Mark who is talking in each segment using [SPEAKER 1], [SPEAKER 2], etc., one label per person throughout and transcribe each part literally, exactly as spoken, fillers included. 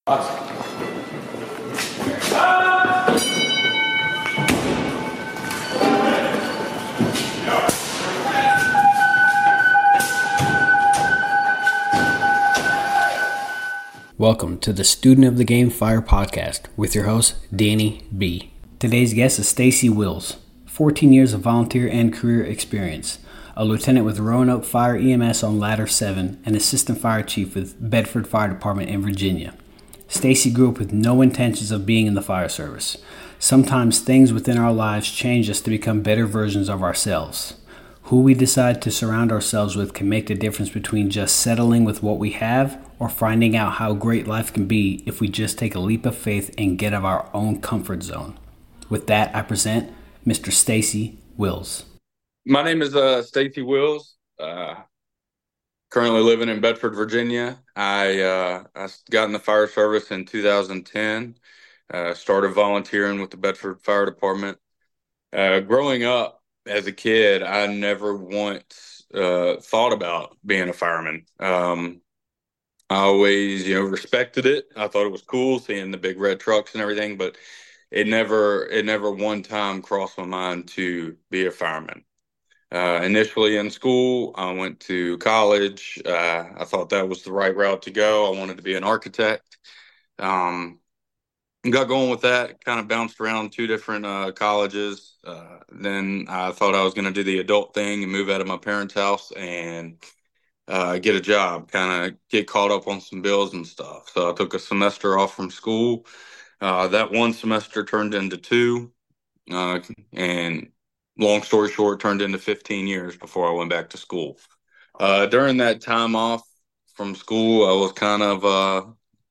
[SPEAKER 1] Welcome to the Student of the Game Fire podcast with your host, Danny B. Today's guest is Stacy Wills, fourteen years of volunteer and career experience, a lieutenant with Roanoke Fire E M S on Ladder seven, and assistant fire chief with Bedford Fire Department in Virginia. Stacy grew up with no intentions of being in the fire service. Sometimes things within our lives change us to become better versions of ourselves. Who we decide to surround ourselves with can make the difference between just settling with what we have or finding out how great life can be if we just take a leap of faith and get out of our own comfort zone. With that, I present Mister Stacy Wills.
[SPEAKER 2] My name is uh, Stacy Wills. Uh, currently living in Bedford, Virginia. I uh, I got in the fire service in two thousand ten. Uh, started volunteering with the Bedford Fire Department. Uh, growing up as a kid, I never once uh, thought about being a fireman. Um, I always, you know, respected it. I thought it was cool seeing the big red trucks and everything, but it never, it never one time crossed my mind to be a fireman. Uh, initially in school, I went to college. Uh, I thought that was the right route to go. I wanted to be an architect. Um, got going with that, kind of bounced around two different uh, colleges. Uh, then I thought I was going to do the adult thing and move out of my parents' house and uh, get a job, kind of get caught up on some bills and stuff. So I took a semester off from school. Uh, that one semester turned into two. Uh, and long story short, turned into fifteen years before I went back to school. Uh, during that time off from school, I was kind of, uh,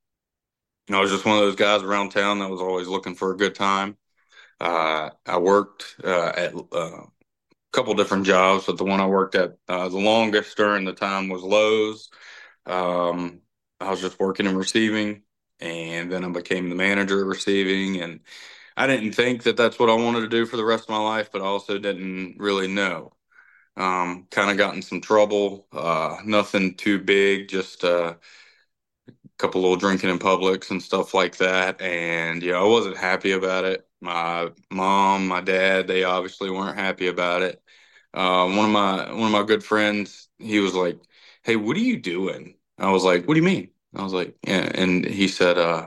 [SPEAKER 2] I was just one of those guys around town that was always looking for a good time. Uh, I worked uh, at uh, a couple different jobs, but the one I worked at uh, the longest during the time was Lowe's. Um, I was just working in receiving, and then I became the manager of receiving, and I didn't think that that's what I wanted to do for the rest of my life, but I also didn't really know. Um, kind of got in some trouble, uh, nothing too big, just uh, a couple little drinking in Publix and stuff like that. And, yeah, I wasn't happy about it. My mom, my dad, they obviously weren't happy about it. Uh, one of my one of my good friends, he was like, "Hey, what are you doing?" I was like, "What do you mean?" I was like, "Yeah," and he said, uh,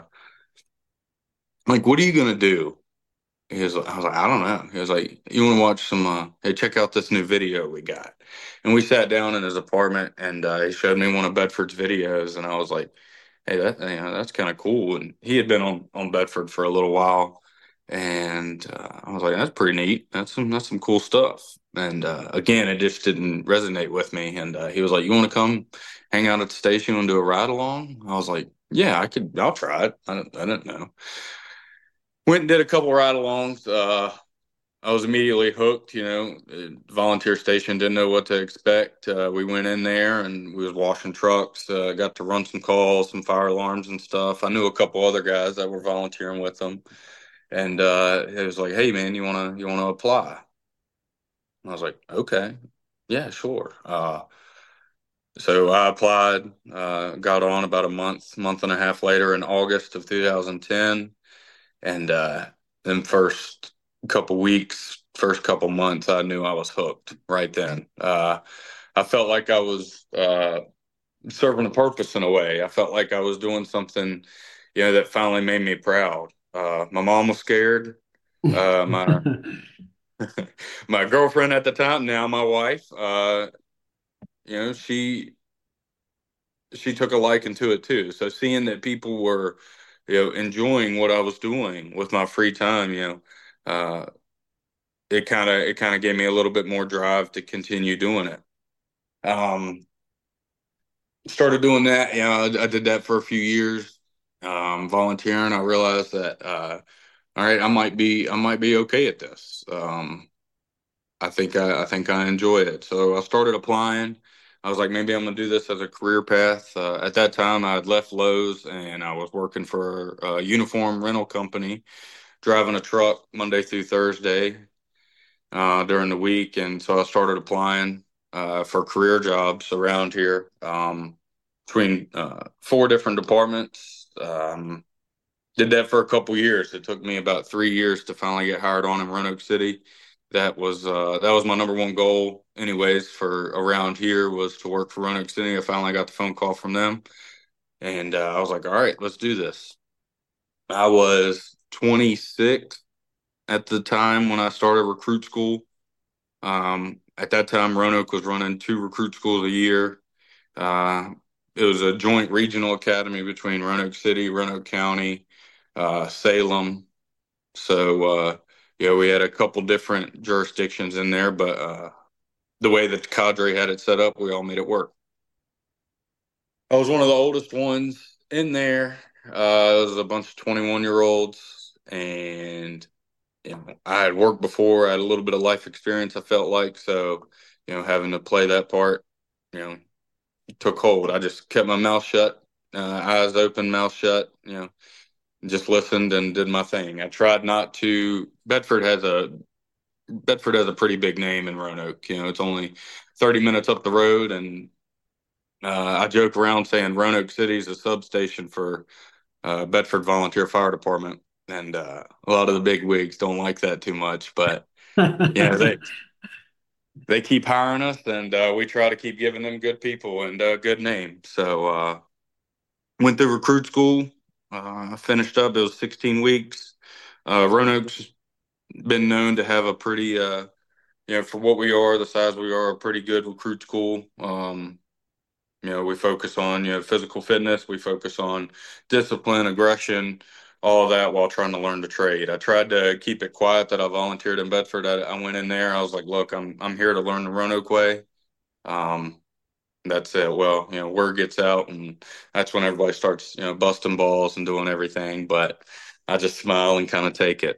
[SPEAKER 2] "Like, what are you gonna do?" He was, I was like, "I don't know." He was like, "You want to watch some? Uh, hey, check out this new video we got." And we sat down in his apartment, and uh, he showed me one of Bedford's videos, and I was like, "Hey, that you know, that's kind of cool." And he had been on on Bedford for a little while, and uh, I was like, "That's pretty neat. That's some that's some cool stuff." And uh, again, it just didn't resonate with me. And uh, he was like, "You want to come hang out at the station and do a ride along?" I was like, "Yeah, I could. I'll try it." I didn't, I didn't know. Went and did a couple ride-alongs. Uh, I was immediately hooked, you know, volunteer station, didn't know what to expect. Uh, we went in there and we was washing trucks, uh, got to run some calls, some fire alarms and stuff. I knew a couple other guys that were volunteering with them. And uh, it was like, "Hey, man, you want to you want to apply?" And I was like, "Okay, yeah, sure." Uh, so I applied, uh, got on about a month, month and a half later in August of two thousand ten. And uh, then first couple weeks, first couple months, I knew I was hooked right then. Uh, I felt like I was uh, serving a purpose in a way. I felt like I was doing something, you know, that finally made me proud. Uh, my mom was scared. Uh, my my girlfriend at the time, now my wife, uh, you know, she she took a liking to it too. So seeing that people were, you know, enjoying what I was doing with my free time, you know, uh, it kind of it kind of gave me a little bit more drive to continue doing it. Um, started doing that, you know, I, I did that for a few years, um, volunteering. I realized that, uh, all right, I might be I might be okay at this. Um, I think I, I think I enjoy it. So I started applying. I was like, maybe I'm gonna do this as a career path. Uh, at that time, I had left Lowe's and I was working for a uniform rental company, driving a truck Monday through Thursday uh, during the week. And so I started applying uh, for career jobs around here, um, between uh, four different departments. Um, did that for a couple years. It took me about three years to finally get hired on in Roanoke City. That was uh, that was my number one goal, anyways, for around here was to work for Roanoke City. I finally got the phone call from them, and uh, I was like, "All right, let's do this." I was twenty-six at the time when I started recruit school. Um, at that time, Roanoke was running two recruit schools a year. Uh, it was a joint regional academy between Roanoke City, Roanoke County, uh, Salem. So, uh, yeah, we had a couple different jurisdictions in there, but uh, the way that the cadre had it set up, we all made it work. I was one of the oldest ones in there. Uh, it was a bunch of twenty-one year olds, and you know, I had worked before. I had a little bit of life experience, I felt like. So, you know, having to play that part, you know, took hold. I just kept my mouth shut, uh, eyes open, mouth shut, you know, just listened and did my thing. I tried not to. Bedford has a Bedford has a pretty big name in Roanoke. You know, it's only thirty minutes up the road, and uh, I joke around saying Roanoke City is a substation for uh, Bedford Volunteer Fire Department, and uh, a lot of the big wigs don't like that too much. But you know, they they keep hiring us, and uh, we try to keep giving them good people and a uh, good name. So uh, went through recruit school. Uh, finished up. It was sixteen weeks. Uh, Roanoke's been known to have a pretty uh, you know, for what we are, the size we are, a pretty good recruit school. Um, you know, we focus on, you know, physical fitness, we focus on discipline, aggression, all of that while trying to learn the trade. I tried to keep it quiet that I volunteered in Bedford. I, I went in there, I was like, look, I'm I'm here to learn the Roanoke way. Um, that's it. Well, you know, word gets out, and that's when everybody starts, you know, busting balls and doing everything. But I just smile and kind of take it.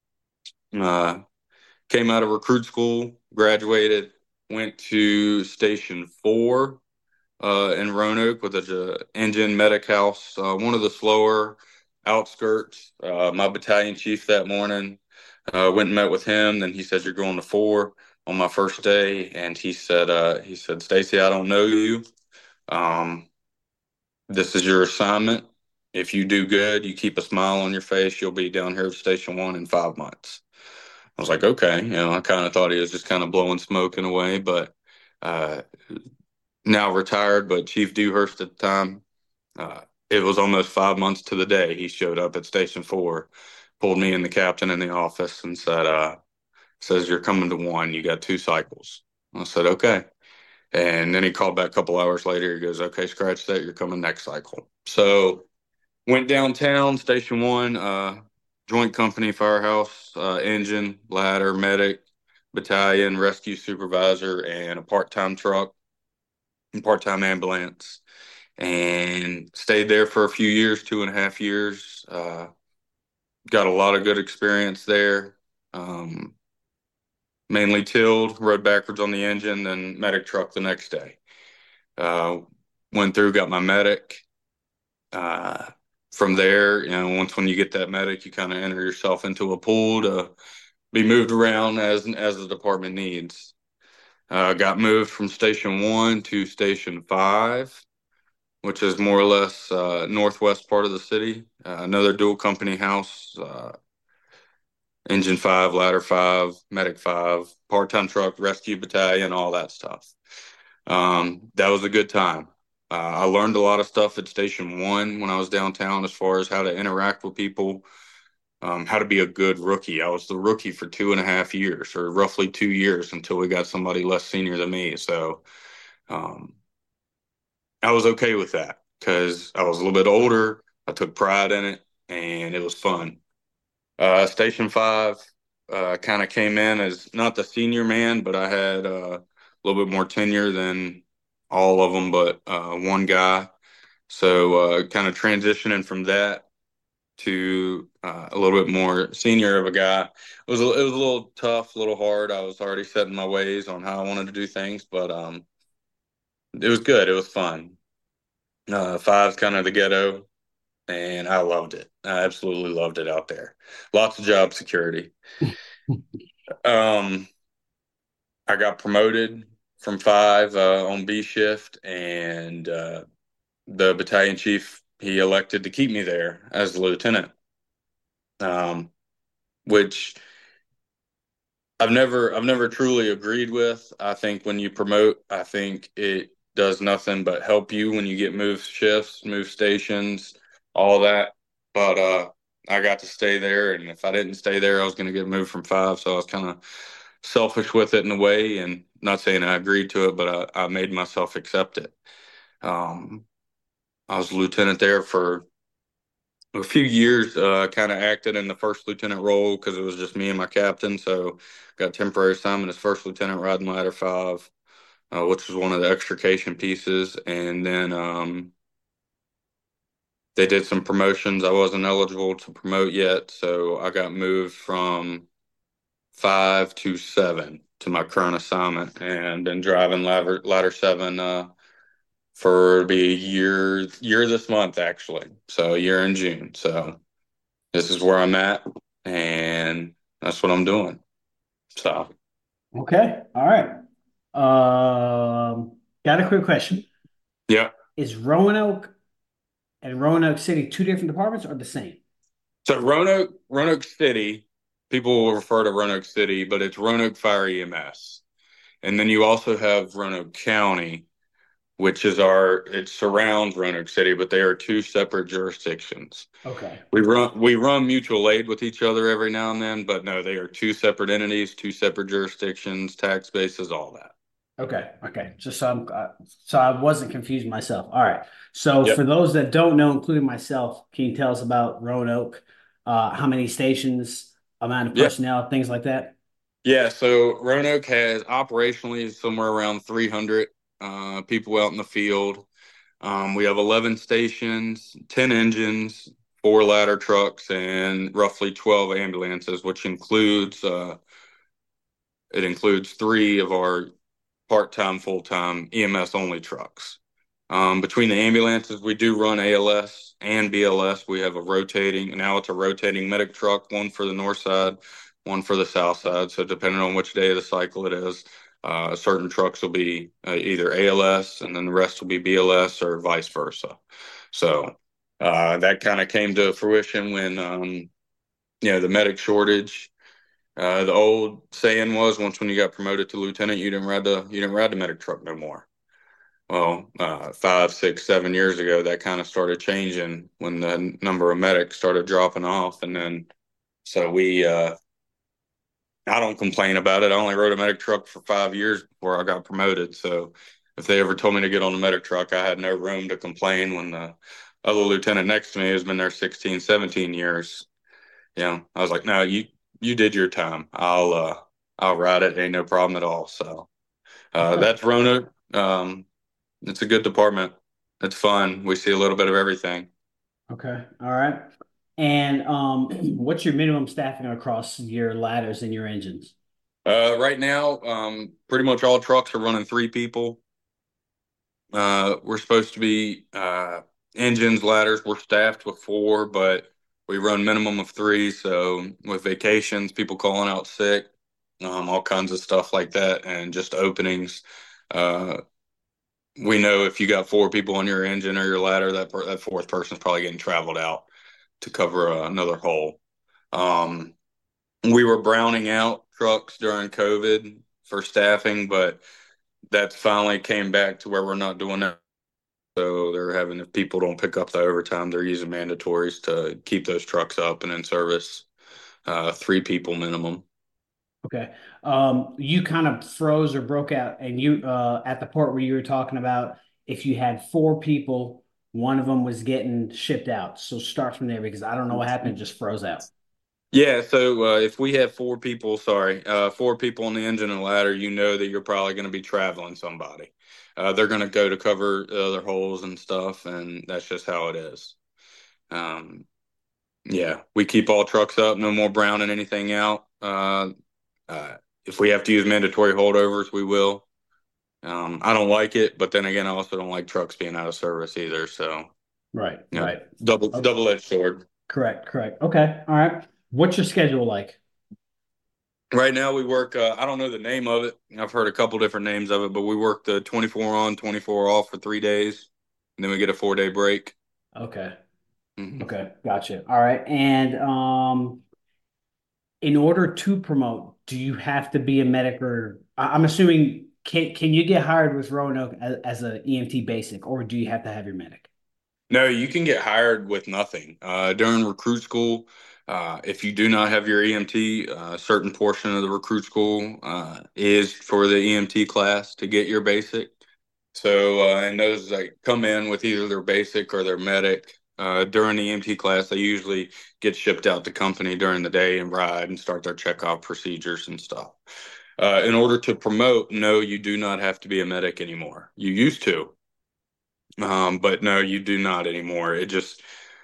[SPEAKER 2] Uh, Came out of recruit school, graduated, went to Station Four uh, in Roanoke with a engine medic house, uh, one of the slower outskirts. Uh, my battalion chief that morning uh, went and met with him. Then he said, "You're going to four on my first day," and he said, uh, "He said, Stacy, I don't know you. Um, this is your assignment. If you do good, you keep a smile on your face, you'll be down here at Station One in five months." I was like, okay, you know, I kind of thought he was just kind of blowing smoke in a way, but uh, now retired, but Chief Dewhurst at the time, uh, it was almost five months to the day he showed up at Station Four, pulled me and the captain in the office and said, uh, says, "You're coming to one. You got two cycles." I said, okay. And then he called back a couple hours later. He goes, "Okay, scratch that. You're coming next cycle." So went downtown, Station One, uh, joint company firehouse, uh, engine, ladder, medic, battalion, rescue supervisor, and a part-time truck and part-time ambulance. And stayed there for a few years, two and a half years. Uh, got a lot of good experience there. Um, mainly tilled, rode backwards on the engine, then medic truck the next day. Uh, Went through, got my medic. Uh, from there, you know, once when you get that medic, you kind of enter yourself into a pool to be moved around as as the department needs. Uh, got moved from Station One to Station Five, which is more or less uh, northwest part of the city. Uh, another dual company house, uh, engine five, ladder five, medic five, part-time truck, rescue battalion, all that stuff. Um, that was a good time. Uh, I learned a lot of stuff at Station One when I was downtown as far as how to interact with people, um, how to be a good rookie. I was the rookie for two and a half years, or roughly two years, until we got somebody less senior than me. So um, I was okay with that because I was a little bit older. I took pride in it, and it was fun. Uh, Station Five uh, kind of came in as not the senior man, but I had uh, a little bit more tenure than all of them, but uh, one guy. So uh, kind of transitioning from that to uh, a little bit more senior of a guy. It was a, it was a little tough, a little hard. I was already setting my ways on how I wanted to do things, but um, it was good. It was fun. Uh, five's kind of the ghetto, and I loved it. I absolutely loved it out there. Lots of job security. Um, I got promoted from five uh, on B shift, and uh, the battalion chief he elected to keep me there as a lieutenant, um, which I've never I've never truly agreed with. I think when you promote, I think it does nothing but help you when you get moved shifts, move stations, all that. But uh I got to stay there, and if I didn't stay there, I was going to get moved from five. So I was kind of selfish with it in a way, and not saying I agreed to it, but I, I made myself accept it. Um, I was a lieutenant there for a few years, uh, kind of acted in the first lieutenant role because it was just me and my captain. So got temporary assignment as first lieutenant riding ladder five, uh, which was one of the extrication pieces. And then um, they did some promotions. I wasn't eligible to promote yet, so I got moved from five to seven to my current assignment, and been driving ladder ladder seven uh, for it'll be a year year this month actually. So a year in June. So this is where I'm at, and that's what I'm doing. So,
[SPEAKER 1] Okay. All right. Um, got a quick question.
[SPEAKER 2] yeah.
[SPEAKER 1] Is Roanoke and Roanoke City two different departments or the same?
[SPEAKER 2] So Roanoke, Roanoke City, people will refer to Roanoke City, but it's Roanoke Fire E M S. And then you also have Roanoke County, which is our, it surrounds Roanoke City, but they are two separate jurisdictions.
[SPEAKER 1] Okay.
[SPEAKER 2] We run we run mutual aid with each other every now and then, but no, they are two separate entities, two separate jurisdictions, tax bases, all that.
[SPEAKER 1] Okay. Okay. Just so I'm, uh, so I wasn't confused myself. All right. So
[SPEAKER 2] Yep.
[SPEAKER 1] for those that don't know, including myself, can you tell us about Roanoke? Uh, how many stations, amount of
[SPEAKER 2] Yeah.
[SPEAKER 1] personnel, things like that?
[SPEAKER 2] Yeah, so Roanoke has operationally somewhere around three hundred uh, people out in the field. Um, we have eleven stations, ten engines, four ladder trucks, and roughly twelve ambulances, which includes uh, it includes three of our part-time, full-time E M S only trucks. Um, between the ambulances, we do run A L S and B L S. We have a rotating, now it's a rotating medic truck, one for the north side, one for the south side. So depending on which day of the cycle it is, uh, certain trucks will be uh, either A L S and then the rest will be B L S or vice versa. So uh, that kind of came to fruition when, um, you know, the medic shortage. Uh, the old saying was, once when you got promoted to lieutenant, you didn't ride the you didn't ride the medic truck no more. Well, uh, five, six, seven years ago, that kind of started changing when the number of medics started dropping off, and then so we. Uh, I don't complain about it. I only rode a medic truck for five years before I got promoted. So if they ever told me to get on the medic truck, I had no room to complain. When the other lieutenant next to me has been there sixteen, seventeen years, you know, I was like, no, you you did your time. I'll uh, I'll ride it. Ain't no problem at all. So uh, that's Roanoke. Um, It's a good department. It's fun. We see a little bit of everything.
[SPEAKER 1] Okay. All right. And um, what's your minimum staffing across your ladders and your engines?
[SPEAKER 2] Uh, right now, um, pretty much all trucks are running three people. Uh, we're supposed to be uh, engines, ladders. We're staffed with four, but we run minimum of three. So with vacations, people calling out sick, um, all kinds of stuff like that, and just openings. Uh, we know if you got four people on your engine or your ladder, that per- that fourth person's probably getting traveled out to cover uh, another hole. Um, we were browning out trucks during COVID for staffing, but that finally came back to where we're not doing that. So they're having, if people don't pick up the overtime, they're using mandatories to keep those trucks up and in service. Uh, three people minimum.
[SPEAKER 1] Okay. Um, you kind of froze or broke out, and you uh at the part where you were talking about if you had four people, one of them was getting shipped out. So start from there because I don't know what happened, it just froze out.
[SPEAKER 2] Yeah, so uh, if we have four people, sorry, uh, four people on the engine and ladder, you know that you're probably going to be traveling somebody. Uh, they're going to go to cover other holes and stuff, and that's just how it is. Um, yeah, we keep all trucks up, no more browning anything out. Uh, uh, if we have to use mandatory holdovers, we will. Um, I don't like it, but then again, I also don't like trucks being out of service either. So,
[SPEAKER 1] Right,
[SPEAKER 2] you know,
[SPEAKER 1] right.
[SPEAKER 2] double
[SPEAKER 1] Oh,
[SPEAKER 2] double edged sword.
[SPEAKER 1] correct, correct. Okay, all right. What's your schedule like?
[SPEAKER 2] Right now, we work. Uh, I don't know the name of it. I've heard a couple different names of it, but we work the twenty-four on, twenty-four off for three days, and then we get a four day break.
[SPEAKER 1] Okay.
[SPEAKER 2] Mhm.
[SPEAKER 1] Okay. Gotcha. All right. And um, in order to promote, do you have to be a medic or I- I'm assuming can can you get hired with Roanoke as, as a E M T basic, or do you have to have your medic?
[SPEAKER 2] No, you can get hired with nothing. Uh, during recruit school, uh, if you do not have your E M T, uh, a certain portion of the recruit school uh, is for the E M T class to get your basic. So, uh, and those that come in with either their basic or their medic uh, during the E M T class, they usually get shipped out to company during the day and ride and start their checkoff procedures and stuff. Uh, in order to promote, no, you do not have to be a medic anymore. You used to, um, but no, you do not anymore. It just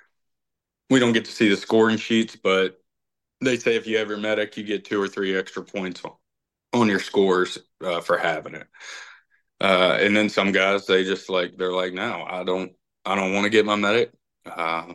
[SPEAKER 2] we don't get to see the scoring sheets, but they say if you have your medic, you get two or three extra points on, on your scores uh, for having it. Uh, and then some guys, they just like they're like, no, I don't, I don't want to get my medic. Uh,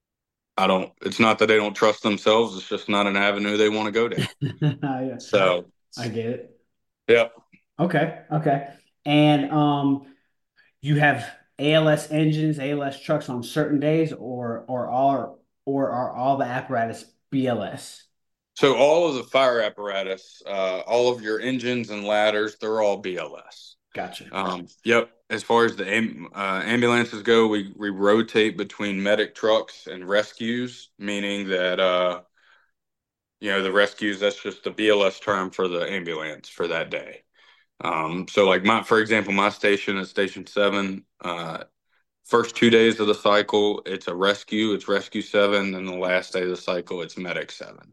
[SPEAKER 2] I don't. It's not that they don't trust themselves. It's just not an avenue they want to go down.
[SPEAKER 1] Yeah,
[SPEAKER 2] So,
[SPEAKER 1] I get it.
[SPEAKER 2] yeah.
[SPEAKER 1] Okay. Okay. And um, you have A L S engines, A L S trucks on certain days, or or all or are all the apparatus B L S?
[SPEAKER 2] So all of the fire apparatus, uh, all of your engines and ladders, they're all B L S.
[SPEAKER 1] Gotcha.
[SPEAKER 2] Um, yep. As far as the am uh, ambulances go, we we rotate between medic trucks and rescues, meaning that uh, you know the rescues. That's just the B L S term for the ambulance for that day. Um, so like my, for example, my station is Station Seven. Uh, first two days of the cycle, it's a rescue. It's Rescue Seven, and the last day of the cycle, it's Medic Seven.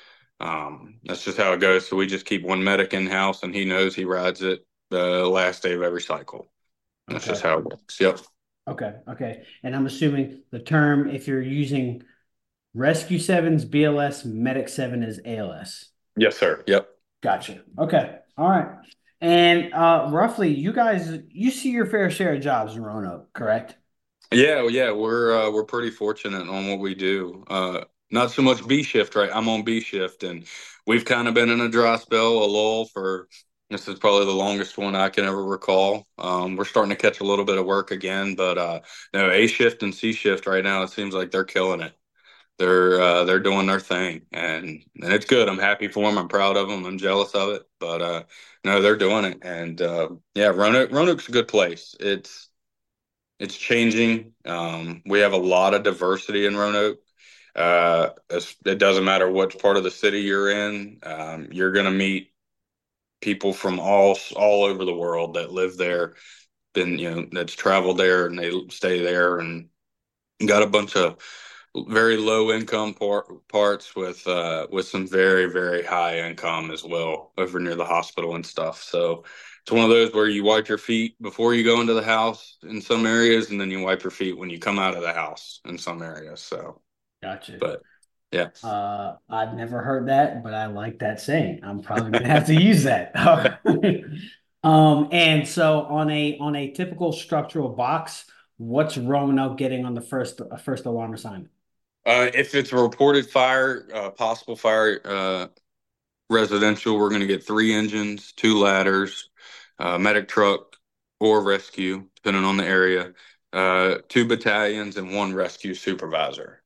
[SPEAKER 2] Um, that's just how it goes. So we just keep one medic in house, and he knows he rides it the last day of every cycle. That's just
[SPEAKER 1] Okay.
[SPEAKER 2] how it works. Yep.
[SPEAKER 1] Okay. Okay. And I'm assuming the term, if you're using Rescue Seven's B L S, Medic Seven is A L S.
[SPEAKER 2] Yes, sir. Yep.
[SPEAKER 1] Gotcha. Okay. All right. And uh roughly, you guys, you see your fair share of jobs in Roanoke, correct?
[SPEAKER 2] Yeah, well, yeah, we're uh, we're pretty fortunate on what we do. Uh, not so much B shift, right? I'm on B shift, and we've kind of been in a dry spell, a lull for this is probably the longest one I can ever recall. Um, we're starting to catch a little bit of work again, but uh, no, A shift and C shift right now, it seems like they're killing it. They're uh, they're doing their thing, and and it's good. I'm happy for them. I'm proud of them. I'm jealous of it, but uh, no, they're doing it, and uh, yeah, Roanoke Roanoke's a good place. It's it's changing. Um, we have a lot of diversity in Roanoke. Uh, it's- it doesn't matter what part of the city you're in. Um, you're going to meet people from all all over the world that live there, been you know that's traveled there and they stay there, and got a bunch of very low income par parts with uh, with some very very high income as well over near the hospital and stuff. So it's one of those where you wipe your feet before you go into the house in some areas, and then you wipe your feet when you come out of the house in some areas. So,
[SPEAKER 1] Gotcha.
[SPEAKER 2] but yeah.
[SPEAKER 1] Uh, I've never heard that, but I like that saying. I'm probably gonna have to use that. Um, and so on a on a typical structural box, what's Roanoke getting on the first uh, first alarm assignment?
[SPEAKER 2] Uh, if it's a reported fire, uh, possible fire, uh, residential, we're going to get three engines, two ladders, uh, medic truck or rescue, depending on the area, uh, two battalions, and one rescue supervisor.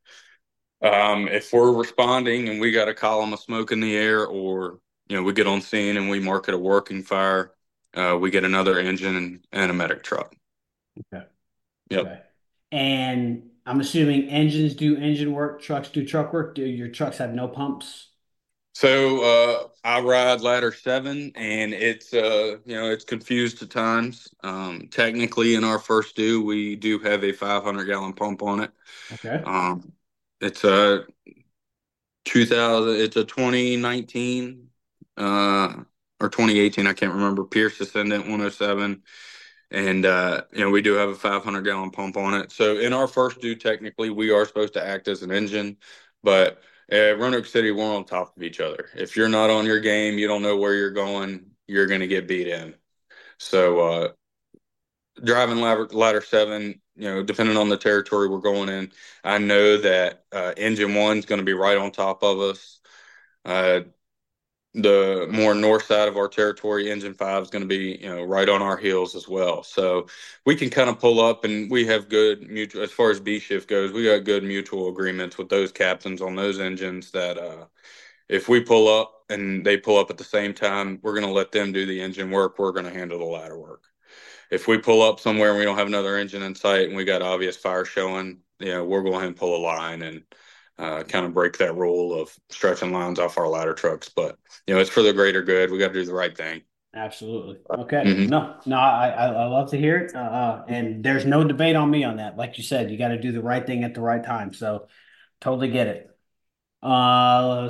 [SPEAKER 2] Um, if we're responding and we got a column of smoke in the air, or you know we get on scene and we mark it a working fire, uh, we get another engine and, and a medic truck.
[SPEAKER 1] Okay.
[SPEAKER 2] Yep.
[SPEAKER 1] Okay. And I'm assuming engines do engine work, trucks do truck work. Do your trucks have no pumps?
[SPEAKER 2] So uh, I ride ladder seven, and it's uh, you know it's confused at times. Um, technically, in our first due, we do have a five hundred gallon pump on it.
[SPEAKER 1] Okay.
[SPEAKER 2] Um, it's a two thousand. It's a twenty nineteen uh, or twenty eighteen. I can't remember. Pierce Ascendant one oh seven, and uh, you know we do have a five hundred gallon pump on it. So in our first due, technically, we are supposed to act as an engine, but at Roanoke City, we're on top of each other. If you're not on your game, you don't know where you're going, you're going to get beat in. So uh, driving ladder, ladder seven, you know, depending on the territory we're going in, I know that uh, engine one's going to be right on top of us. Uh, the more north side of our territory, Engine Five is going to be, you know, right on our heels as well. So we can kind of pull up, and we have good mutual as far as B shift goes. We got good mutual agreements with those captains on those engines that uh, if we pull up and they pull up at the same time, we're going to let them do the engine work. We're going to handle the ladder work. If we pull up somewhere and we don't have another engine in sight and we got obvious fire showing, you know, we're going to pull a line and uh, kind of break that rule of stretching lines off our ladder trucks. But you know, it's for the greater good. We got to do the right thing.
[SPEAKER 1] Absolutely. Okay.
[SPEAKER 2] Mm-hmm.
[SPEAKER 1] No, no, I, I, I love to hear it. Uh, uh, and there's no debate on me on that. Like you said, you got to do the right thing at the right time. So totally get it. Uh,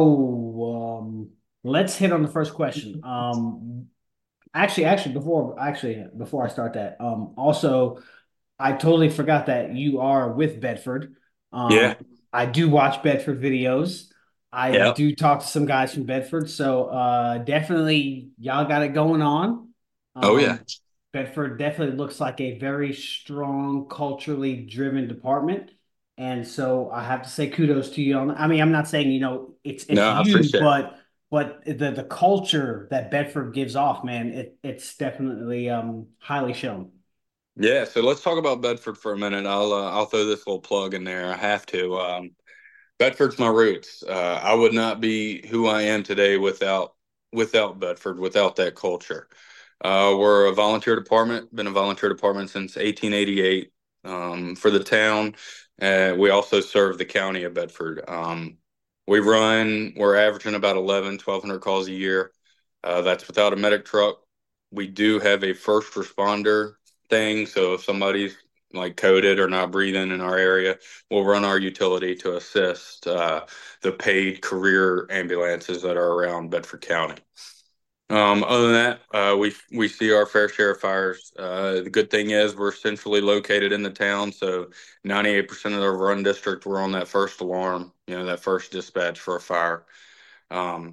[SPEAKER 1] so um, let's hit on the first question. Um, actually, actually, before actually before I start that, um, also I totally forgot that you are with Bedford.
[SPEAKER 2] Yeah.
[SPEAKER 1] Um, I do watch Bedford videos. I
[SPEAKER 2] Yeah.
[SPEAKER 1] do talk to some guys from Bedford, so uh, definitely y'all got it going on.
[SPEAKER 2] Oh yeah.
[SPEAKER 1] Um, Bedford definitely looks like a very strong, culturally driven department, and so I have to say kudos to you on. I mean, I'm not saying you know it's
[SPEAKER 2] No,
[SPEAKER 1] it's
[SPEAKER 2] I
[SPEAKER 1] you,
[SPEAKER 2] appreciate it.
[SPEAKER 1] but but the the culture that Bedford gives off, man, it it's definitely um highly shown.
[SPEAKER 2] Yeah. So let's talk about Bedford for a minute. I'll uh, I'll throw this little plug in there. I have to. Um, Bedford's my roots. Uh, I would not be who I am today without without Bedford, without that culture. Uh, we're a volunteer department. Been a volunteer department since eighteen eighty-eight um, for the town. Uh, we also serve the county of Bedford. Um, we run. We're averaging about eleven, twelve hundred calls a year. Uh, that's without a medic truck. We do have a first responder thing. So if somebody's like coded or not breathing in our area, we'll run our utility to assist uh, the paid career ambulances that are around Bedford County. Um, other than that, uh, we we see our fair share of fires. Uh, the good thing is we're centrally located in the town, so ninety-eight percent of the run district we're on that first alarm, you know, that first dispatch for a fire. Um,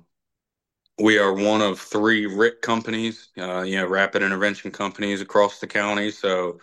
[SPEAKER 2] we are one of three R I C companies, uh, you know, rapid intervention companies across the county. So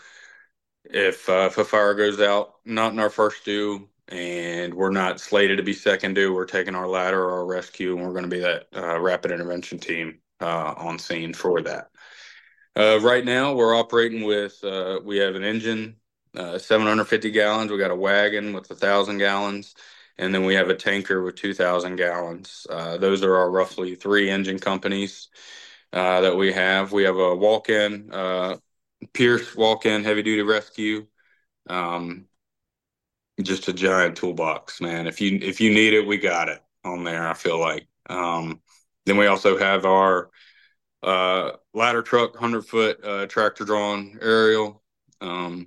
[SPEAKER 2] if uh, if a fire goes out, not in our first due, and we're not slated to be second due, we're taking our ladder or our rescue, and we're going to be that uh, rapid intervention team uh, on scene for that. Uh, right now, we're operating with uh, we have an engine, uh, seven hundred fifty gallons. We got a wagon with a thousand gallons, and then we have a tanker with two thousand gallons. Uh, those are our roughly three engine companies uh, that we have. We have a walk-in uh, Pierce walk-in heavy duty rescue. Um, just a giant toolbox, man. If you if you need it, we got it on there. I feel like. Um, then we also have our uh, ladder truck, hundred foot uh, tractor drawn aerial, um,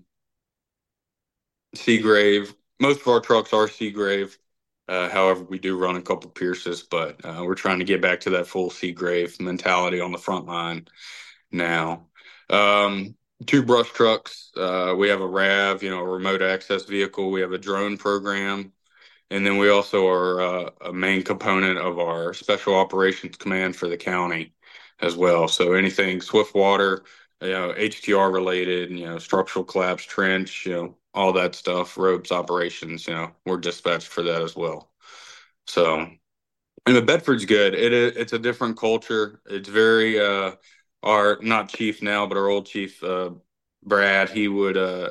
[SPEAKER 2] Seagrave. Most of our trucks are Seagrave. Uh, however, we do run a couple Pierces, but uh, we're trying to get back to that full Seagrave mentality on the front line now. Um, two brush trucks. Uh, we have a R A V, you know, a remote access vehicle. We have a drone program. And then we also are uh, a main component of our Special Operations Command for the county as well. So anything swift water, you know, H T R related, you know, structural collapse, trench, you know, all that stuff, ropes operations, you know, we're dispatched for that as well. So, and the Bedford's good. It it's a different culture. It's very uh our not chief now, but our old chief uh Brad, he would uh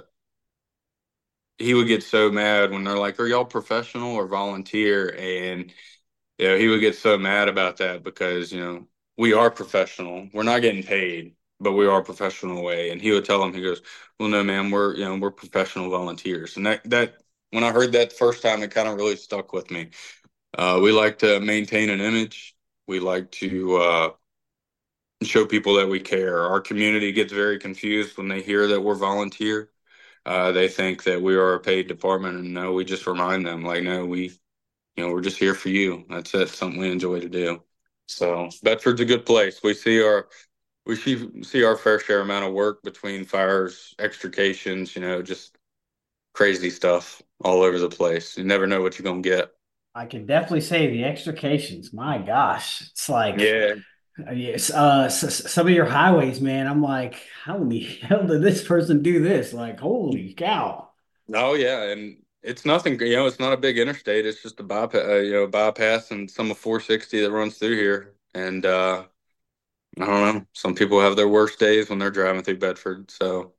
[SPEAKER 2] he would get so mad when they're like, "Are y'all professional or volunteer?" And you know, he would get so mad about that because you know we are professional. We're not getting paid, but we are professional way. And he would tell them, he goes, "Well, no, man, we're you know we're professional volunteers." And that that when I heard that the first time, it kind of really stuck with me. Uh, we like to maintain an image. We like to uh, show people that we care. Our community gets very confused when they hear that we're volunteer. Uh, they think that we are a paid department, and no, we just remind them like, no, we, you know, we're just here for you. That's it. Something we enjoy to do. So Bedford's a good place. We see our we see see our fair share amount of work between fires, extrications, you know, just crazy stuff all over the place. You never know what you're gonna get.
[SPEAKER 1] I can definitely say the extrications. My gosh, it's like
[SPEAKER 2] Yeah.
[SPEAKER 1] uh, yes, uh, s- s- some of your highways, man. I'm like, how in the hell did this person do this? Like, holy cow!
[SPEAKER 2] Oh yeah, and it's nothing, you know, it's not a big interstate. It's just a bypass, uh, you know, bypass and some of four sixty that runs through here. And uh, I don't know. Some people have their worst days when they're driving through Bedford. So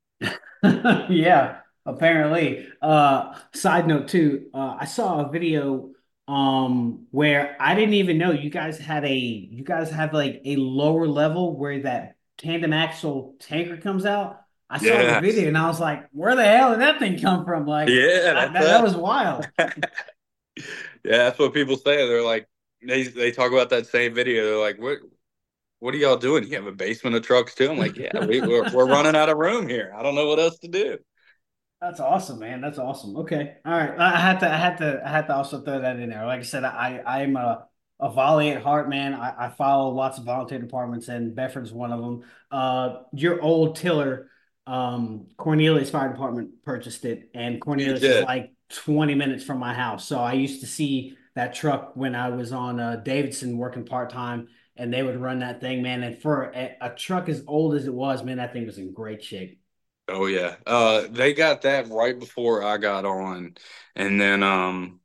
[SPEAKER 1] Yeah, apparently. Uh, side note too, uh, I saw a video um where I didn't even know you guys had a you guys have like a lower level where that tandem axle tanker comes out. I saw the
[SPEAKER 2] yeah,
[SPEAKER 1] video and I was like, where the hell did that thing come from? Like
[SPEAKER 2] yeah,
[SPEAKER 1] I,
[SPEAKER 2] that's
[SPEAKER 1] that that was wild.
[SPEAKER 2] that. Yeah, that's what people say. They're like, they they talk about that same video. They're like, what what are y'all doing? You have a basement of trucks too? I'm like, yeah, we, we're we're running out of room here. I don't know what else to do.
[SPEAKER 1] That's awesome, man. That's awesome. Okay. All right. I had to I had to I had to also throw that in there. Like I said, I I'm a a volley at heart, man. I, I follow lots of volunteer departments and Bedford's one of them. Uh your old tiller, um, Cornelius Fire Department purchased it, and
[SPEAKER 2] You
[SPEAKER 1] Cornelius is
[SPEAKER 2] did.
[SPEAKER 1] like twenty minutes from my house. So I used to see that truck when I was on uh Davidson working part-time, and they would run that thing, man. And for a, a truck as old as it was, man, that thing was in great shape.
[SPEAKER 2] Oh yeah. Uh, they got that right before I got on, and then um,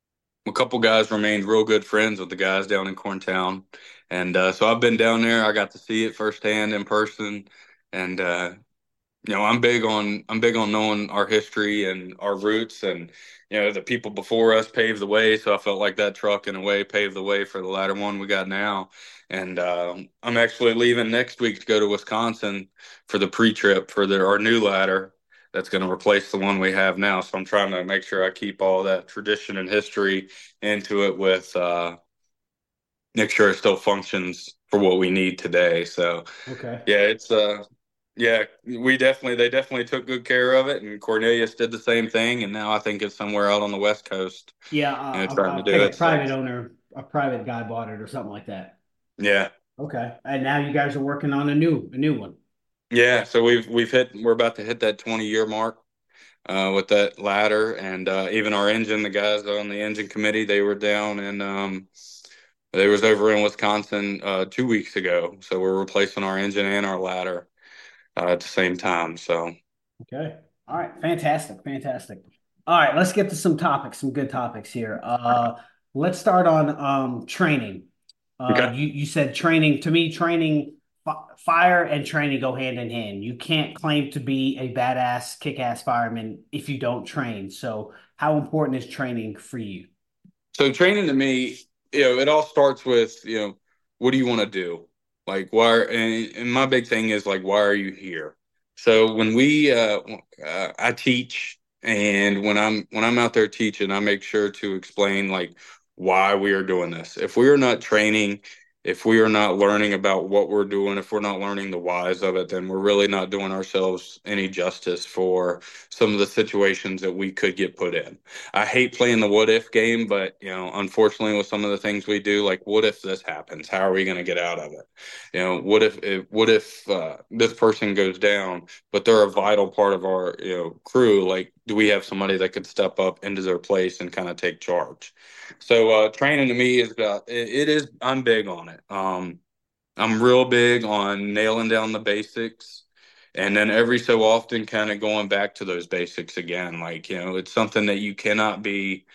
[SPEAKER 2] a couple guys remained real good friends with the guys down in Corntown, and uh, so I've been down there. I got to see it firsthand in person, and uh, you know, I'm big on I'm big on knowing our history and our roots, and you know, the people before us paved the way. So I felt like that truck, in a way, paved the way for the latter one we got now. And um, I'm actually leaving next week to go to Wisconsin for the pre-trip for the, our new ladder that's going to replace the one we have now. So I'm trying to make sure I keep all that tradition and history into it with uh, make sure it still functions for what we need today. So
[SPEAKER 1] Okay.
[SPEAKER 2] yeah, it's uh yeah, we definitely they definitely took good care of it, and Cornelius did the same thing, and now I think it's somewhere out on the West Coast,
[SPEAKER 1] Yeah,
[SPEAKER 2] you know,
[SPEAKER 1] uh,
[SPEAKER 2] trying to
[SPEAKER 1] I, I
[SPEAKER 2] do
[SPEAKER 1] think a
[SPEAKER 2] it. So
[SPEAKER 1] private owner, a private guy bought it or something like that.
[SPEAKER 2] yeah,
[SPEAKER 1] Okay, and now you guys are working on a new, a new one.
[SPEAKER 2] yeah. So we've we've hit we're about to hit that twenty year mark uh, with that ladder, and uh, even our engine. The guys on the engine committee, they were down and um, they was over in Wisconsin uh, two weeks ago. So we're replacing our engine and our ladder uh, at the same time. So
[SPEAKER 1] Okay. All right. Fantastic. Fantastic. All right. Let's get to some topics, some good topics here. Uh, let's start on um, training. Uh,
[SPEAKER 2] okay.
[SPEAKER 1] you you said training. To me, training, fi- fire and training go hand in hand. You can't claim to be a badass, kick-ass fireman if you don't train. So, how important is training for you?
[SPEAKER 2] So training to me, you know, it all starts with, you know, what do you want to do? Like why and, and my big thing is like why are you here? So when we uh, uh I teach, and when I'm when I'm out there teaching, I make sure to explain like why we are doing this. If we are not training, if we are not learning about what we're doing, if we're not learning the whys of it, then we're really not doing ourselves any justice for some of the situations that we could get put in. I hate playing the what if game, but you know, unfortunately, with some of the things we do, like what if this happens? How are we going to get out of it? You know, what if, if what if uh, this person goes down, but they're a vital part of our you know crew? Like, do we have somebody that could step up into their place and kind of take charge? So uh, training to me is about it, it is. I'm big on it. Um, I'm real big on nailing down the basics, and then every so often kind of going back to those basics again. Like, you know, it's something that you cannot be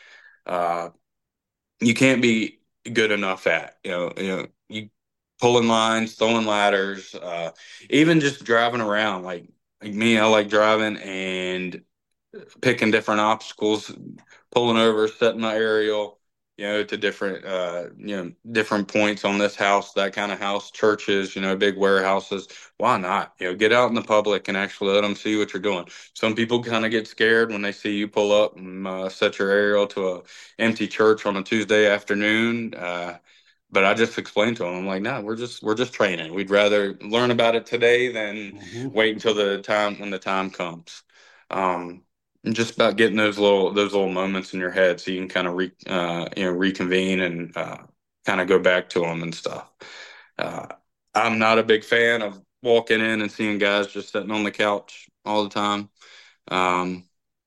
[SPEAKER 2] uh you can't be good enough at. You know, you know, you pulling lines, throwing ladders, uh even just driving around. Like like me, I like driving and picking different obstacles, pulling over, setting my aerial, you know, to different, uh, you know, different points on this house, that kind of house, churches, you know, big warehouses. Why not? You know, get out in the public and actually let them see what you're doing. Some people kind of get scared when they see you pull up and uh, set your aerial to a empty church on a Tuesday afternoon. Uh, but I just explained to them, I'm like, no, we're just we're just training. We'd rather learn about it today than
[SPEAKER 1] Mhm.
[SPEAKER 2] wait until the time when the time comes. Um, just about getting those little those little moments in your head so you can kind of re uh, you know reconvene and uh, kind of go back to them and stuff. Uh, I'm not a big fan of walking in and seeing guys just sitting on the couch all the time. Um,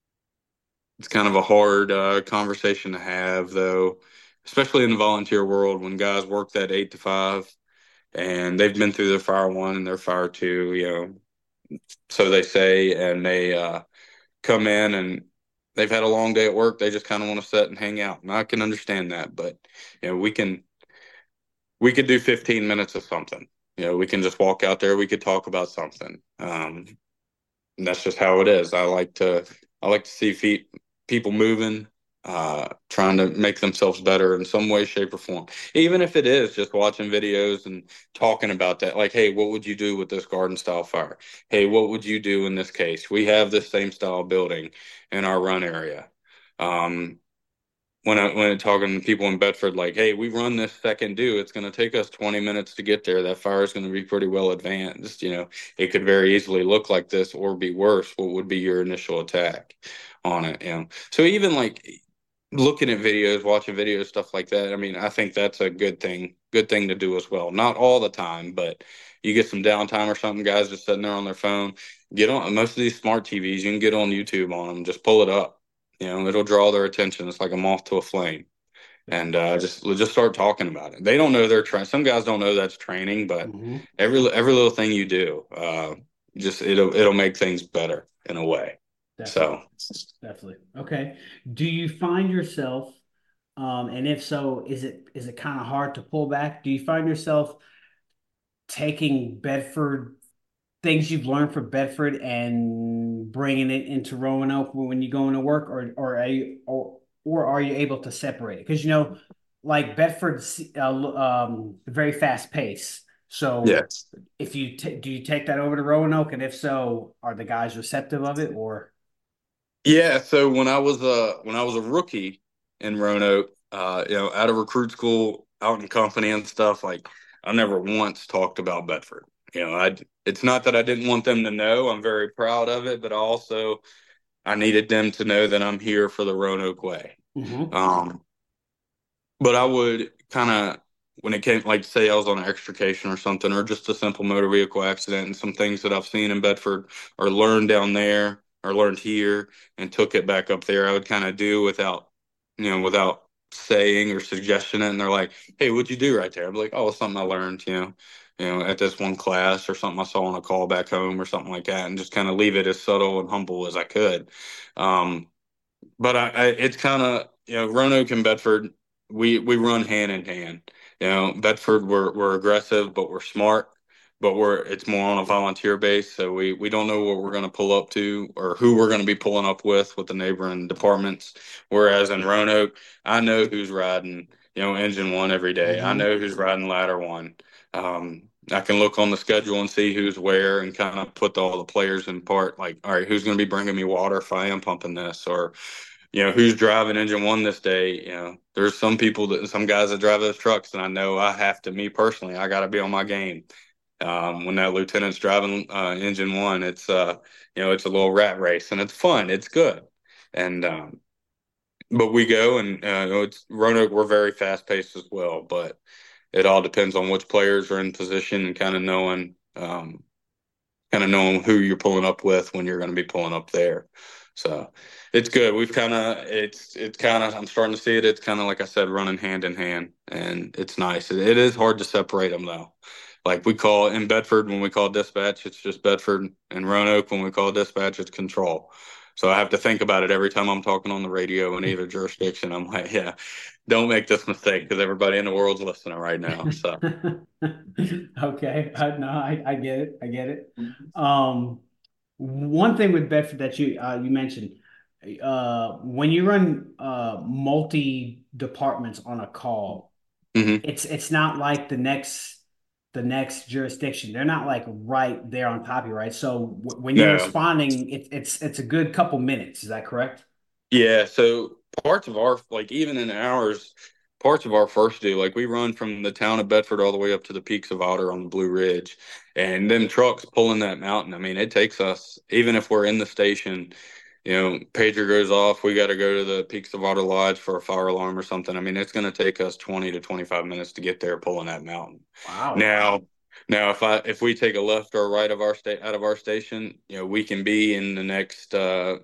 [SPEAKER 2] it's kind of a hard uh, conversation to have, though, especially in the volunteer world when guys work that eight to five and they've been through their fire one and their fire two, you know, so they say, and they uh, come in and they've had a long day at work. They just kind of want to sit and hang out. And I can understand that, but you know, we can we could do fifteen minutes of something. You know, we can just walk out there. We could talk about something. Um, and that's just how it is. I like to I like to see feet people moving, uh, trying to make themselves better in some way, shape, or form. Even if it is just watching videos and talking about that, like, hey, what would you do with this garden style fire? Hey, what would you do in this case? We have this same style building in our run area. Um, when I when talking to people in Bedford, like, hey, we run this second due. It's going to take us twenty minutes to get there. That fire is going to be pretty well advanced. You know, it could very easily look like this or be worse. What would be your initial attack on it? You know, so even like looking at videos, watching videos, stuff like that. I mean, I think that's a good thing, good thing to do as well. Not all the time, but you get some downtime or something. Guys just sitting there on their phone. Get on most of these smart T Vs. You can get on YouTube on them. Just pull it up. You know, it'll draw their attention. It's like a moth to a flame, and uh, just just start talking about it. They don't know they're trying. Some guys don't know that's training, but
[SPEAKER 1] Mm-hmm.
[SPEAKER 2] every every little thing you do, uh, just it'll it'll make things better in a way.
[SPEAKER 1] Definitely.
[SPEAKER 2] So
[SPEAKER 1] Definitely. Okay. Do you find yourself, um, and if so, is it is it kind of hard to pull back? Do you find yourself taking Bedford things you've learned from Bedford and bringing it into Roanoke when you go into work, or or are you or or are you able to separate it? Because you know, like Bedford's uh, um, very fast pace. So
[SPEAKER 2] yes,
[SPEAKER 1] if you ta do you take that over to Roanoke, and if so, are the guys receptive of it, or?
[SPEAKER 2] yeah. So when I was uh when I was a rookie in Roanoke, uh, you know, out of recruit school, out in company and stuff, like I never once talked about Bedford. You know, I it's not that I didn't want them to know. I'm very proud of it, but also I needed them to know that I'm here for the Roanoke way.
[SPEAKER 1] Hmm.
[SPEAKER 2] Um, but I would kind of, when it came, like, say I was on an extrication or something, or just a simple motor vehicle accident, and some things that I've seen in Bedford or learned down there or learned here and took it back up there, I would kind of do without, you know, without saying or suggesting it. And they're like, "Hey, what'd you do right there?" I'm like, "Oh, it's something I learned, you know, you know, at this one class or something I saw on a call back home or something like that," and just kind of leave it as subtle and humble as I could. Um, but I, I it's kind of, you know, Roanoke and Bedford, we we run hand in hand. You know, Bedford, we're we're aggressive, but we're smart, but we're it's more on a volunteer base, so we we don't know what we're going to pull up to or who we're going to be pulling up with with the neighboring departments. Whereas in Roanoke, I know who's riding, you know, engine one every day. I
[SPEAKER 1] Hmm.
[SPEAKER 2] know who's riding ladder one. Um, I can look on the schedule and see who's where and kind of put all the players in part. Like, all right, who's going to be bringing me water if I am pumping this, or you know, who's driving engine one this day. You know, there's some people that some guys that drive those trucks, and I know I have to, me personally, I got to be on my game. Um, when that lieutenant's driving uh, engine one, it's uh, you know, it's a little rat race, and it's fun, it's good, and um, but we go and uh, you know, it's Roanoke. We're very fast paced as well, but it all depends on which players are in position and kind of knowing. Um, kind of knowing who you're pulling up with when you're going to be pulling up there. So it's good. We've kind of, it's, it's kind of, I'm starting to see it. It's kind of, like I said, running hand in hand, and it's nice. It, it is hard to separate them though. Like we call in Bedford, when we call dispatch, it's just Bedford, and Roanoke, when we call dispatch, it's control. So I have to think about it every time I'm talking on the radio in either jurisdiction. I'm like, yeah, don't make this mistake because everybody in the world's listening right now. So.
[SPEAKER 1] Okay, uh, no, I, I get it. I get it. Um, one thing with Bedford that you uh, you mentioned, uh, when you run uh, multi departments on a call,
[SPEAKER 2] Mhm.
[SPEAKER 1] it's it's not like the next the next jurisdiction. They're not like right there on top of you, right? So w when you're
[SPEAKER 2] No.
[SPEAKER 1] responding, it, it's it's a good couple minutes. Is that correct?
[SPEAKER 2] Yeah, so parts of our, like, even in ours, parts of our first due, like we run from the town of Bedford all the way up to the peaks of Otter on the Blue Ridge, and them trucks pulling that mountain. I mean, it takes us, even if we're in the station, you know, pager goes off, we got to go to the peaks of Otter Lodge for a fire alarm or something. I mean, it's going to take us twenty to twenty-five minutes to get there pulling that mountain.
[SPEAKER 1] Wow.
[SPEAKER 2] Now, now if I if we take a left or a right of our state out of our station, you know, we can be in the next uh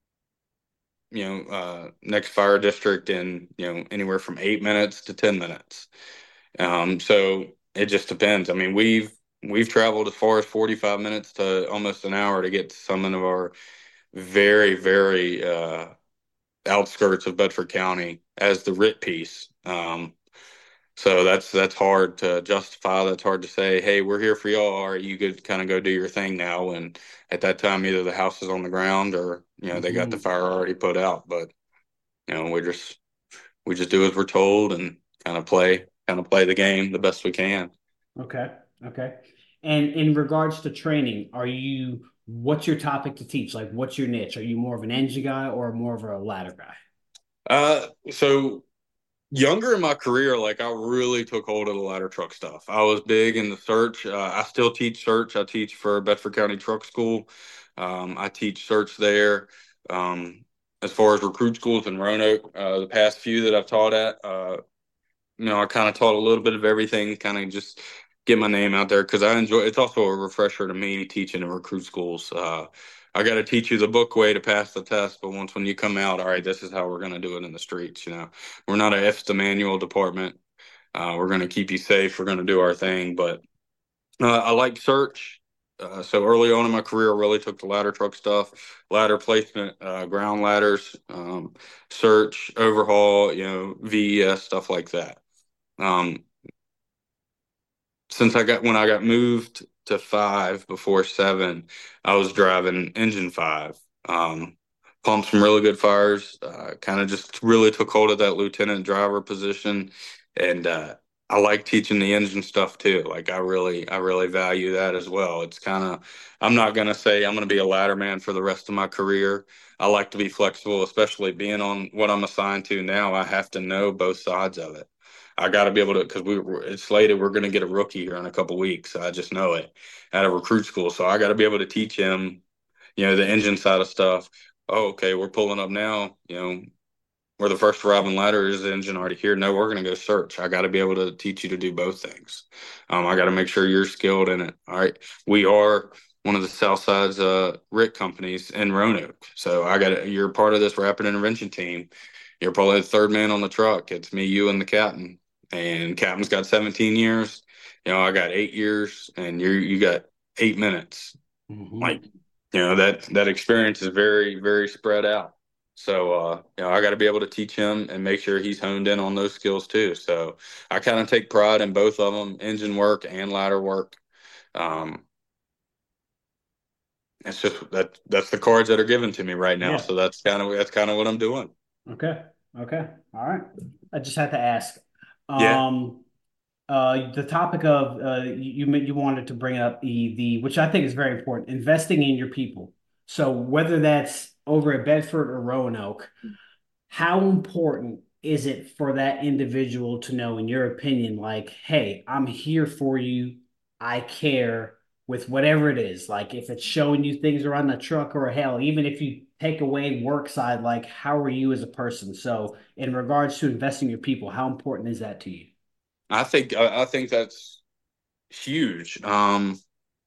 [SPEAKER 2] you know, uh, next fire district in, you know, anywhere from eight minutes to ten minutes. Um, so it just depends. I mean, we've, we've traveled as far as forty-five minutes to almost an hour to get to some of our very, very, uh, outskirts of Bedford County as the R I T piece. Um, so that's that's hard to justify. That's hard to say, hey, we're here for y'all, or you could kind of go do your thing now. And at that time, either the house is on the ground or you know they got the
[SPEAKER 1] Hmm.
[SPEAKER 2] fire already put out. But you know we just we just do as we're told and kind of play kind of play the game the best we can.
[SPEAKER 1] Okay. Okay. And in regards to training, are you, what's your topic to teach? Like, what's your niche? Are you more of an engine guy or more of a ladder guy?
[SPEAKER 2] Uh, so younger in my career, like I really took hold of the ladder truck stuff. I was big in the search. Uh, I still teach search. I teach for Bedford County Truck School. Um, I teach search there. Um, as far as recruit schools in Roanoke, uh, the past few that I've taught at, uh, you know, I kind of taught a little bit of everything, kind of just get my name out there because I enjoy. It's also a refresher to me teaching in recruit schools. Uh, I got to teach you the book way to pass the test, but once when you come out, all right, this is how we're going to do it in the streets. You know, we're not a F the manual department. Uh, we're going to keep you safe. We're going to do our thing, but uh, I like search. Uh, so early on in my career, I really took the ladder truck stuff, ladder placement, uh, ground ladders, um, search, overhaul, you know, V E S, stuff like that. Um, since I got when I got moved to five before seven, I was driving engine five. Um, pumped some really good fires. Uh, kind of just really took hold of that lieutenant driver position, and uh, I like teaching the engine stuff too. Like I really, I really value that as well. It's kind of, I'm not gonna say I'm gonna be a ladder man for the rest of my career. I like to be flexible, especially being on what I'm assigned to now. I have to know both sides of it. I got to be able to because we it's slated we're going to get a rookie here in a couple weeks. I just know it at a recruit school, so I got to be able to teach him, you know, the engine side of stuff. Oh, okay, we're pulling up now. You know, we're the first arriving ladder. Is the engine already here? No, we're going to go search. I got to be able to teach you to do both things. Um, I got to make sure you're skilled in it. All right, we are one of the South Side's uh, R I C companies in Roanoke, so I got you're part of this rapid intervention team. You're probably the third man on the truck. It's me, you, and the captain. And captain's got seventeen years. You know, I got eight years, and you you got eight minutes.
[SPEAKER 1] Hmm.
[SPEAKER 2] Like, you know, that that experience is very, very spread out. So, uh, you know, I got to be able to teach him and make sure he's honed in on those skills too. So, I kind of take pride in both of them, engine work and ladder work. Um, it's just that that's the cards that are given to me right now.
[SPEAKER 1] Yeah.
[SPEAKER 2] So that's kind of that's kind of what I'm doing.
[SPEAKER 1] Okay. Okay. All right. I just had to ask.
[SPEAKER 2] Yeah.
[SPEAKER 1] Um, uh, the topic of uh, you you wanted to bring up the the which I think is very important, investing in your people. So whether that's over at Bedford or Roanoke, how important is it for that individual to know, in your opinion, like, hey, I'm here for you. I care with whatever it is. Like if it's showing you things around the truck or hell, even if you take away work side, like how are you as a person? So in regards to investing in your people, how important is that to you?
[SPEAKER 2] I think I, I think that's huge. Um,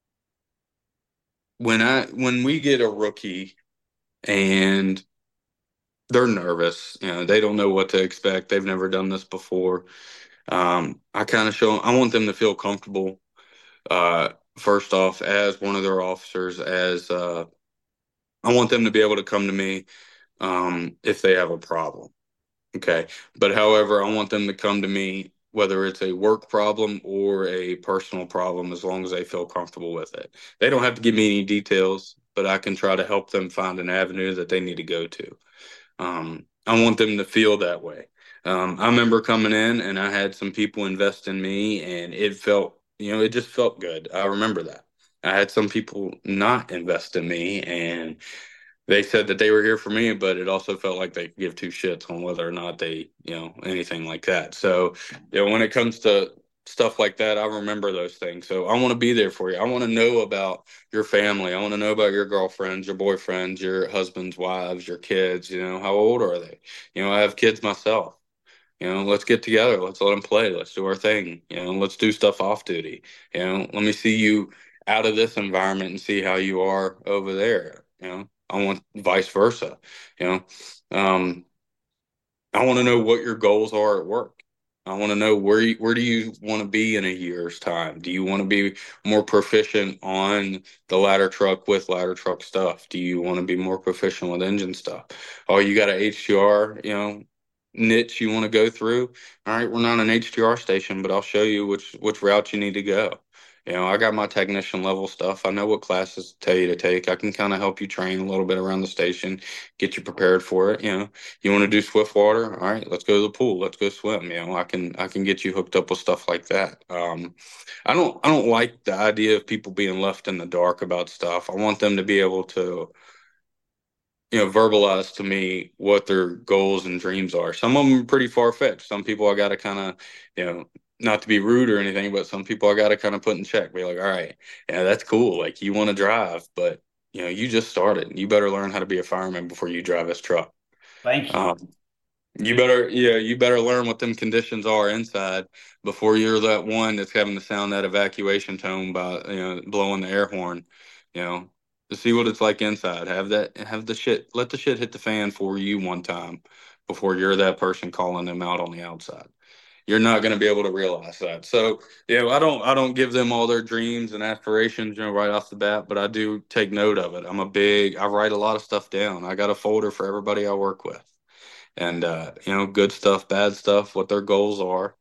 [SPEAKER 2] when I when we get a rookie and they're nervous, you know, they don't know what to expect. They've never done this before. Um, I kind of show I want them to feel comfortable. Uh, first off, as one of their officers, as uh, I want them to be able to come to me um, if they have a problem. Okay. But however, I want them to come to me, whether it's a work problem or a personal problem, as long as they feel comfortable with it. They don't have to give me any details, but I can try to help them find an avenue that they need to go to. Um, I want them to feel that way. Um, I remember coming in and I had some people invest in me and it felt, you know, it just felt good. I remember that. I had some people not invest in me and they said that they were here for me, but it also felt like they could give two shits on whether or not they, you know, anything like that. So, you know, when it comes to stuff like that, I remember those things. So I want to be there for you. I want to know about your family. I want to know about your girlfriends, your boyfriends, your husbands, wives, your kids. You know, how old are they? You know, I have kids myself. You know, let's get together. Let's let them play. Let's do our thing. You know, let's do stuff off duty. You know, let me see you out of this environment and see how you are over there. You know, I want vice versa. You know, um, I want to know what your goals are at work. I want to know where you, where do you want to be in a year's time? Do you want to be more proficient on the ladder truck with ladder truck stuff? Do you want to be more proficient with engine stuff? Oh, you got a H T R, you know, niche you want to go through? All right, we're not an H T R station, but I'll show you which which route you need to go. You know, I got my technician level stuff. I know what classes to tell you to take. I can kind of help you train a little bit around the station, get you prepared for it. You know, you want to do swift water? All right, let's go to the pool. Let's go swim. You know, I can I can get you hooked up with stuff like that. Um, I don't I don't like the idea of people being left in the dark about stuff. I want them to be able to, you know, verbalize to me what their goals and dreams are. Some of them are pretty far fetched. Some people I got to kind of, you know, not to be rude or anything, but some people I got to kind of put in check. Be like, all right, yeah, that's cool. Like you want to drive, but you know, you just started. You better learn how to be a fireman before you drive this truck.
[SPEAKER 1] Thank you.
[SPEAKER 2] Um, you better, yeah, you better learn what them conditions are inside before you're that one that's having to sound that evacuation tone by, you know, blowing the air horn, you know, to see what it's like inside. Have that, have the shit, let the shit hit the fan for you one time before you're that person calling them out on the outside. You're not going to be able to realize that. So, you know, I don't, I don't give them all their dreams and aspirations, you know, right off the bat, but I do take note of it. I'm a big, I write a lot of stuff down. I got a folder for everybody I work with and uh, you know, good stuff, bad stuff, what their goals are.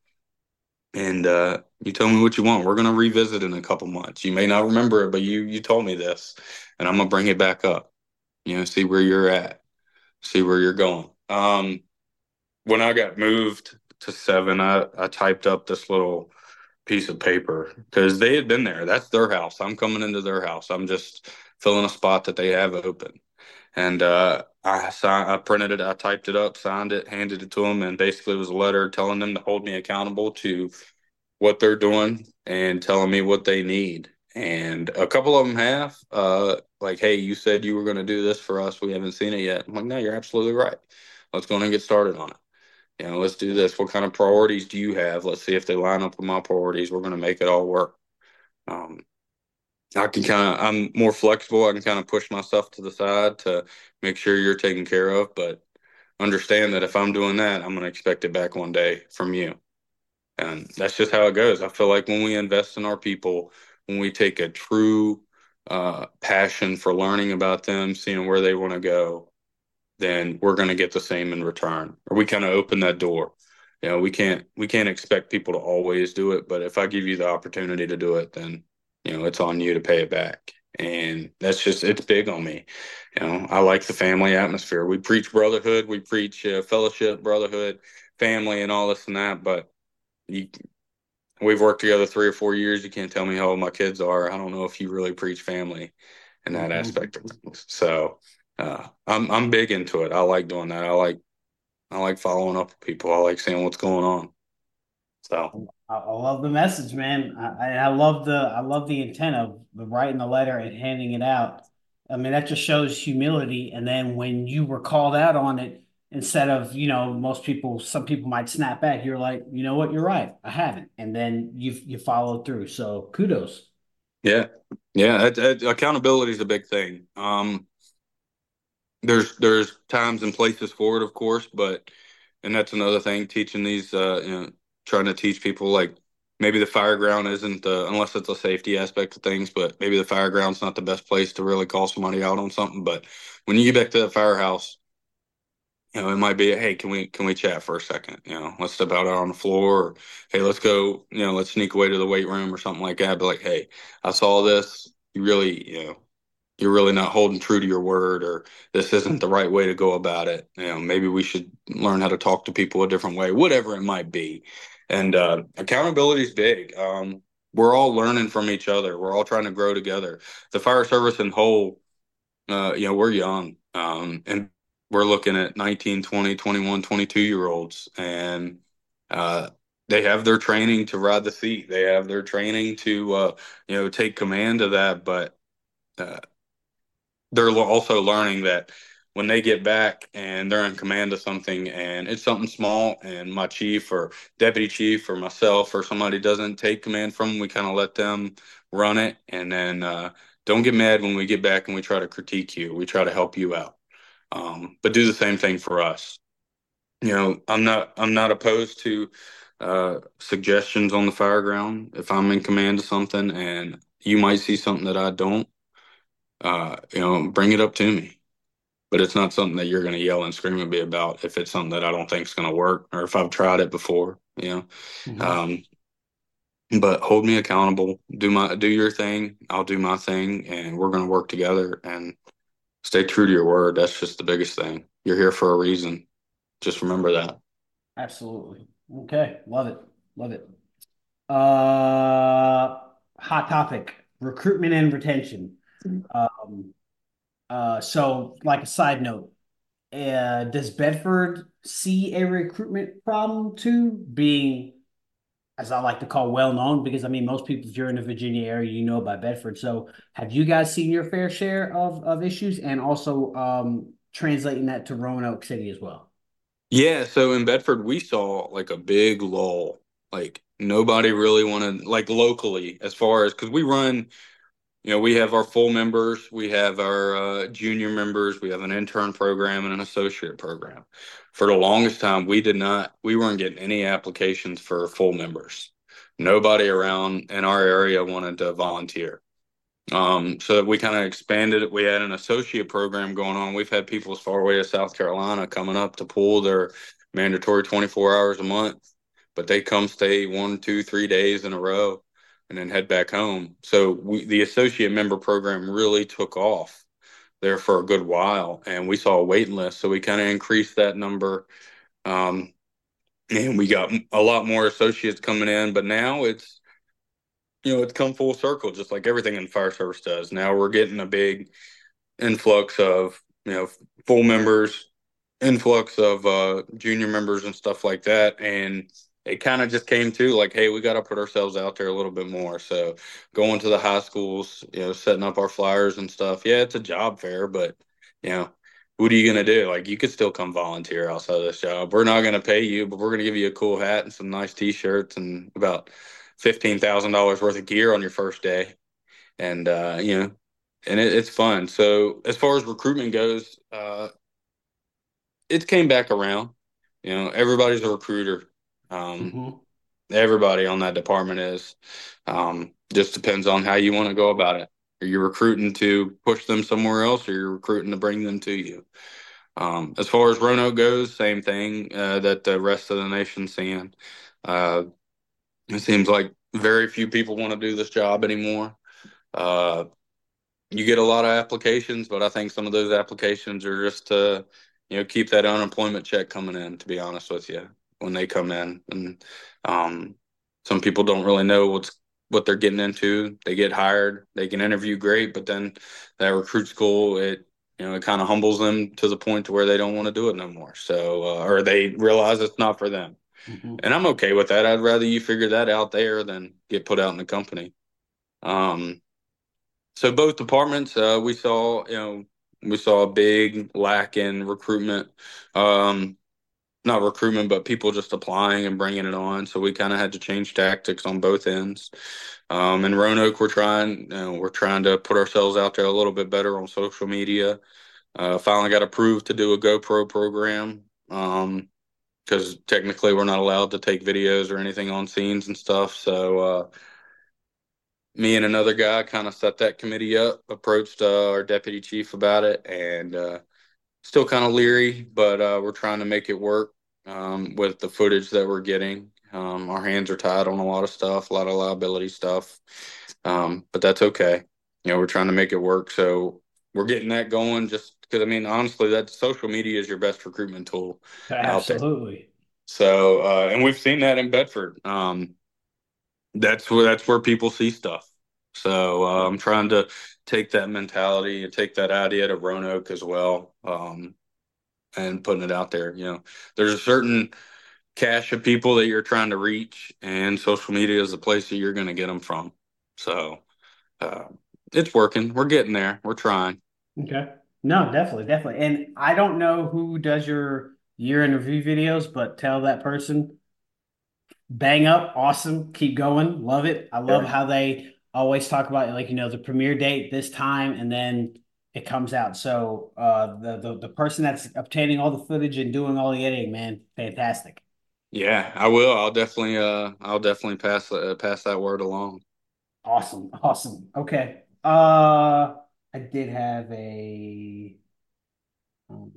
[SPEAKER 2] And uh, you tell me what you want. We're gonna revisit in a couple months. You may not remember it, but you you told me this, and I'm gonna bring it back up. You know, see where you're at, see where you're going. Um, when I got moved to seven, I I typed up this little piece of paper because they had been there. That's their house. I'm coming into their house. I'm just filling a spot that they have open. And uh, I signed, I printed it, I typed it up, signed it, handed it to them, and basically it was a letter telling them to hold me accountable to what they're doing and telling me what they need. And a couple of them have, uh, like, hey, you said you were going to do this for us. We haven't seen it yet. I'm like, no, you're absolutely right. Let's go and get started on it. You know, let's do this. What kind of priorities do you have? Let's see if they line up with my priorities. We're going to make it all work. Um, I can kind of, I'm more flexible. I can kind of push myself to the side to make sure you're taken care of, but understand that if I'm doing that, I'm going to expect it back one day from you. And that's just how it goes. I feel like when we invest in our people, when we take a true uh, passion for learning about them, seeing where they want to go, then we're going to get the same in return. Or we kind of open that door. You know, we can't we can't expect people to always do it, but if I give you the opportunity to do it, then you know it's on you to pay it back. And that's just it's big on me. You know, I like the family atmosphere. We preach brotherhood, we preach uh, fellowship, brotherhood, family, and all this and that. But you, we've worked together three or four years. You can't tell me how old my kids are. I don't know if you really preach family in that
[SPEAKER 1] Mhm.
[SPEAKER 2] aspect of things. So uh, I'm I'm big into it. I like doing that. I like I like following up with people. I like seeing what's going on. So
[SPEAKER 1] I, I love the message, man. I, I love the I love the intent of the writing the letter and handing it out. I mean, that just shows humility. And then when you were called out on it, instead of, you know, most people, some people might snap back. You're like, you know what, you're right. I haven't. And then you you followed through. So kudos.
[SPEAKER 2] yeah, yeah. It, it, accountability is a big thing. Um, there's there's times and places for it, of course, but and that's another thing. Teaching these, uh, you know, trying to teach people like maybe the fire ground isn't the unless it's a safety aspect of things, but maybe the fire ground's not the best place to really call somebody out on something. But when you get back to the firehouse, you know, it might be, hey, can we can we chat for a second? You know, let's step out on the floor. Or, hey, let's go. You know, let's sneak away to the weight room or something like that. But like, hey, I saw this. You really, you know, you're really not holding true to your word, or this isn't the right way to go about it. You know, maybe we should learn how to talk to people a different way, whatever it might be. And uh, accountability is big. Um, we're all learning from each other. We're all trying to grow together. The fire service in whole, uh, you know, we're young, um, and we're looking at nineteen, twenty, twenty-one, twenty-two year olds, and uh, they have their training to ride the seat. They have their training to, uh, you know, take command of that, but uh, they're also learning that when they get back and they're in command of something and it's something small and my chief or deputy chief or myself or somebody doesn't take command from them, we kind of let them run it. And then uh, don't get mad when we get back and we try to critique you. We try to help you out. Um, but do the same thing for us. You know, I'm not I'm not opposed to uh, suggestions on the fire ground. If I'm in command of something and you might see something that I don't, uh, you know, bring it up to me. But it's not something that you're going to yell and scream at me about if it's something that I don't think is going to work or if I've tried it before, you know.
[SPEAKER 1] Hmm.
[SPEAKER 2] Um, but hold me accountable. Do my do your thing. I'll do my thing, and we're going to work together and stay true to your word. That's just the biggest thing. You're here for a reason. Just remember that.
[SPEAKER 1] Absolutely. Okay. Love it. Love it. Uh, hot topic, recruitment and retention. Um, uh, so like a side note, uh, does Bedford see a recruitment problem too, being, as I like to call, well known? Because I mean, most people, if you're in the Virginia area, you know about Bedford. So have you guys seen your fair share of of issues, and also um, translating that to Roanoke City as well?
[SPEAKER 2] Yeah, so in Bedford, we saw like a big lull. Like nobody really wanted, like locally, as far as because we run, you know, we have our full members, we have our uh, junior members, we have an intern program and an associate program. For the longest time, we did not, we weren't getting any applications for full members. Nobody around in our area wanted to volunteer. Um, so we kind of expanded it. We had an associate program going on. We've had people as far away as South Carolina coming up to pull their mandatory twenty-four hours a month, but they come stay one, two, three days in a row and then head back home. So we, the associate member program really took off there for a good while, and we saw a waiting list. So we kind of increased that number. Um, and we got a lot more associates coming in, but now it's, you know, it's come full circle, just like everything in fire service does. Now we're getting a big influx of, you know, full members, influx of uh, junior members and stuff like that. And it kind of just came to like, hey, we got to put ourselves out there a little bit more. So going to the high schools, you know, setting up our flyers and stuff. Yeah, it's a job fair, but, you know, what are you going to do? Like, you could still come volunteer outside of this job. We're not going to pay you, but we're going to give you a cool hat and some nice t-shirts and about fifteen thousand dollars worth of gear on your first day. And, uh, you know, and it, it's fun. So as far as recruitment goes, uh, it came back around. You know, everybody's a recruiter. Um,
[SPEAKER 1] Hmm.
[SPEAKER 2] everybody on that department is. Um, just depends on how you want to go about it. Are you recruiting to push them somewhere else, or you're recruiting to bring them to you? Um, as far as Roanoke goes, same thing uh, that the rest of the nation's seeing. Uh, it seems like very few people want to do this job anymore. Uh, you get a lot of applications, but I think some of those applications are just to, you know, keep that unemployment check coming in, to be honest with you, when they come in. And um, some people don't really know what's what they're getting into. They get hired, they can interview great, but then that recruit school, it you know, it kind of humbles them to the point to where they don't want to do it no more. So, uh, or they realize it's not for them.
[SPEAKER 1] Hmm.
[SPEAKER 2] And I'm okay with that. I'd rather you figure that out there than get put out in the company. Um, so both departments, uh, we saw, you know, we saw a big lack in recruitment. Um, not recruitment, but people just applying and bringing it on. So we kind of had to change tactics on both ends. Um, in Roanoke, we're trying, you know, we're trying to put ourselves out there a little bit better on social media. Uh, finally got approved to do a GoPro program. Um, because technically we're not allowed to take videos or anything on scenes and stuff. So, uh, me and another guy kind of set that committee up, approached uh, our deputy chief about it, and uh, still kind of leery, but uh, we're trying to make it work um, with the footage that we're getting. Um, our hands are tied on a lot of stuff, a lot of liability stuff, um, but that's okay. You know, we're trying to make it work, so we're getting that going. Just because, I mean, honestly, that social media is your best recruitment tool out there.
[SPEAKER 1] Absolutely.
[SPEAKER 2] So, uh, and we've seen that in Bedford. Um, that's where that's where people see stuff. So uh, I'm trying to take that mentality and take that idea to Roanoke as well, um, and putting it out there. You know, there's a certain cache of people that you're trying to reach, and social media is the place that you're going to get them from. So uh, it's working. We're getting there. We're trying.
[SPEAKER 1] Okay. No, definitely, definitely. And I don't know who does your year in review videos, but tell that person, bang up, awesome, keep going, love it. I love
[SPEAKER 2] Yeah.
[SPEAKER 1] how they always talk about like, you know, the premiere date this time and then it comes out. So uh the the, the person that's obtaining all the footage and doing all the editing, man, fantastic.
[SPEAKER 2] Yeah, I will. I'll definitely uh I'll definitely pass uh, pass that word along.
[SPEAKER 1] Awesome, awesome. Okay. Uh, I did have a. um,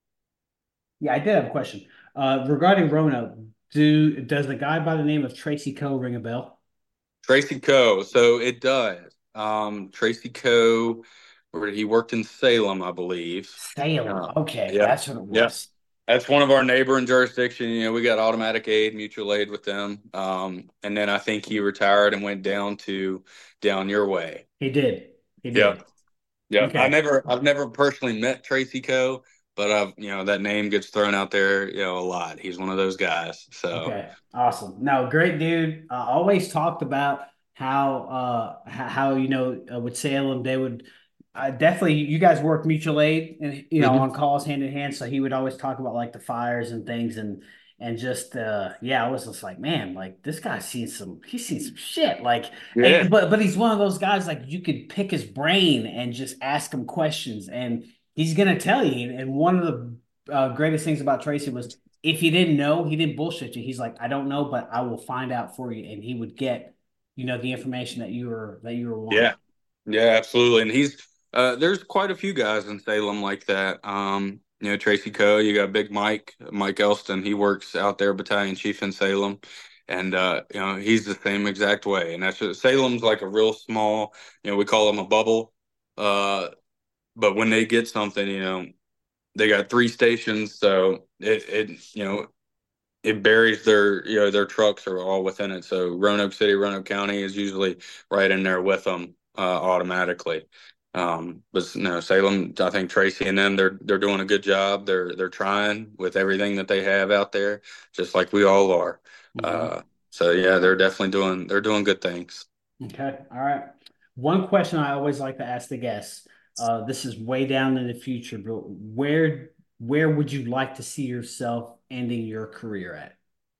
[SPEAKER 1] yeah, I did have a question. Uh, regarding Roanoke, do does the guy by the name of Tracy Coe ring a bell?
[SPEAKER 2] Tracy Coe. So it does. Um, Tracy Coe, where he worked in Salem, I believe.
[SPEAKER 1] Salem.
[SPEAKER 2] Uh,
[SPEAKER 1] Okay,
[SPEAKER 2] yep,
[SPEAKER 1] that's what it
[SPEAKER 2] yep.
[SPEAKER 1] was.
[SPEAKER 2] That's one of our neighboring jurisdiction. You know, we got automatic aid, mutual aid with them. Um, and then I think he retired and went down to down your way.
[SPEAKER 1] He did. He
[SPEAKER 2] Yep,
[SPEAKER 1] did.
[SPEAKER 2] yep. I
[SPEAKER 1] Okay.
[SPEAKER 2] never, I've never personally met Tracy Coe, but I've, you know, that name gets thrown out there, you know, a lot. He's one of those guys. So
[SPEAKER 1] Okay, awesome. No, great dude. Uh, always talked about how uh h- how you know uh, with Salem they would uh, definitely you guys work mutual aid and you know
[SPEAKER 2] mhm.
[SPEAKER 1] on calls hand in hand. So he would always talk about like the fires and things and and just uh yeah, I was just like, man, like this guy's seen some he's seen some shit. Like
[SPEAKER 2] Yeah,
[SPEAKER 1] and but but he's one of those guys like you could pick his brain and just ask him questions and he's gonna tell you. And one of the uh, greatest things about Tracy was if he didn't know, he didn't bullshit you. He's like, I don't know, but I will find out for you. And he would get, you know, the information that you were that you were wanting.
[SPEAKER 2] yeah. Yeah, absolutely. And he's uh there's quite a few guys in Salem like that. Um, you know, Tracy Coe, you got Big Mike, Mike Elston, he works out there, battalion chief in Salem. And uh, you know, he's the same exact way. And that's just, Salem's like a real small, you know, we call them a bubble. Uh, but when they get something, you know, they got three stations, so it it you know, it buries their you know their trucks are all within it. So Roanoke City, Roanoke County is usually right in there with them uh, automatically. Um, but no, Salem, I think Tracy and them they're they're doing a good job. They're they're trying with everything that they have out there, just like we all are.
[SPEAKER 1] Mhm.
[SPEAKER 2] Uh, so yeah, they're definitely doing they're doing good things.
[SPEAKER 1] Okay. All right. One question I always like to ask the guests. Uh, this is way down in the future, but where where would you like to see yourself ending your career at?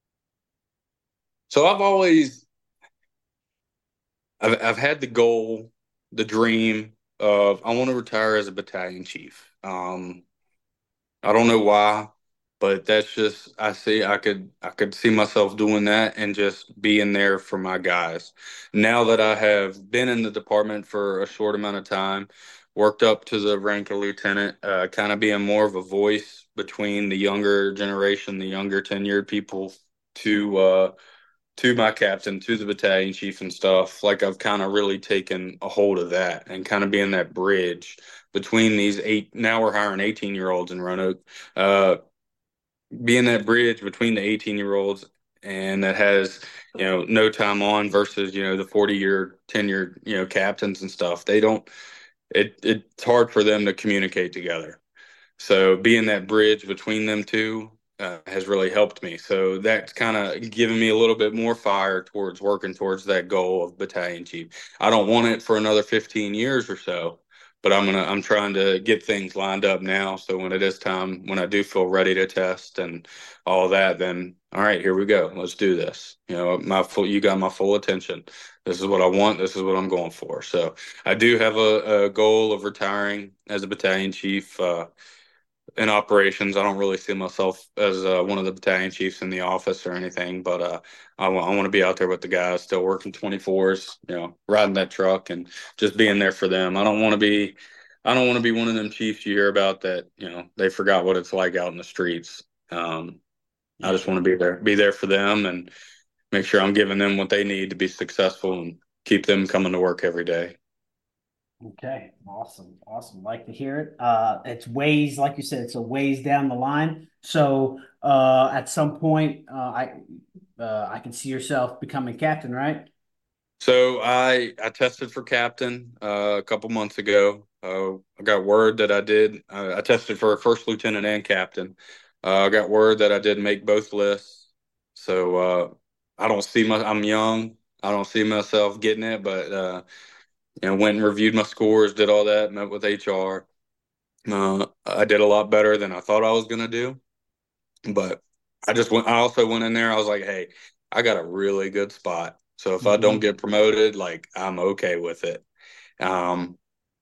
[SPEAKER 2] So I've always I've I've had the goal, the dream of I want to retire as a battalion chief. Um, I don't know why, but that's just I see I could I could see myself doing that and just being there for my guys. Now that I have been in the department for a short amount of time, worked up to the rank of lieutenant, uh, kind of being more of a voice between the younger generation, the younger tenured people to uh to my captain, to the battalion chief and stuff. Like I've kind of really taken a hold of that and kind of being that bridge between these eight. Now we're hiring eighteen year olds in Roanoke. Uh, being that bridge between the eighteen year olds and that has you know no time on versus you know the forty year tenured you know captains and stuff. They don't. It it's hard for them to communicate together. So being that bridge between them two uh, has really helped me. So that's kind of given me a little bit more fire towards working towards that goal of battalion chief. I don't want it for another fifteen years or so, but I'm gonna I'm trying to get things lined up now. So when it is time, when I do feel ready to test and all that, then all right, here we go. Let's do this. You know, my full you got my full attention. This is what I want. This is what I'm going for. So I do have a, a goal of retiring as a battalion chief. Uh, in operations. I don't really see myself as uh, one of the battalion chiefs in the office or anything, but uh, I want to be out there with the guys, still working twenty-fours, you know, riding that truck and just being there for them. I don't want to be, I don't want to be one of them chiefs you hear about that, you know, they forgot what it's like out in the streets. Um, I
[SPEAKER 1] Yeah.
[SPEAKER 2] just want to be there, be there for them and make sure I'm giving them what they need to be successful and keep them coming to work every day.
[SPEAKER 1] Okay, awesome, awesome. Like to hear it. Uh, it's ways, like you said, it's a ways down the line. So, uh, at some point, uh, I, uh, I can see yourself becoming captain, right?
[SPEAKER 2] So I I tested for captain uh, a couple months ago. Uh, I got word that I did. Uh, I tested for first lieutenant and captain. Uh, I got word that I did make both lists. So uh, I don't see my. I'm young. I don't see myself getting it, but uh, you know, went and reviewed my scores, did all that, met with H R. Uh, I did a lot better than I thought I was gonna do, but I just went. I also went in there. I was like, hey, I got a really good spot. So if I don't
[SPEAKER 1] Mm-hmm.
[SPEAKER 2] get promoted, like I'm okay with it. Um,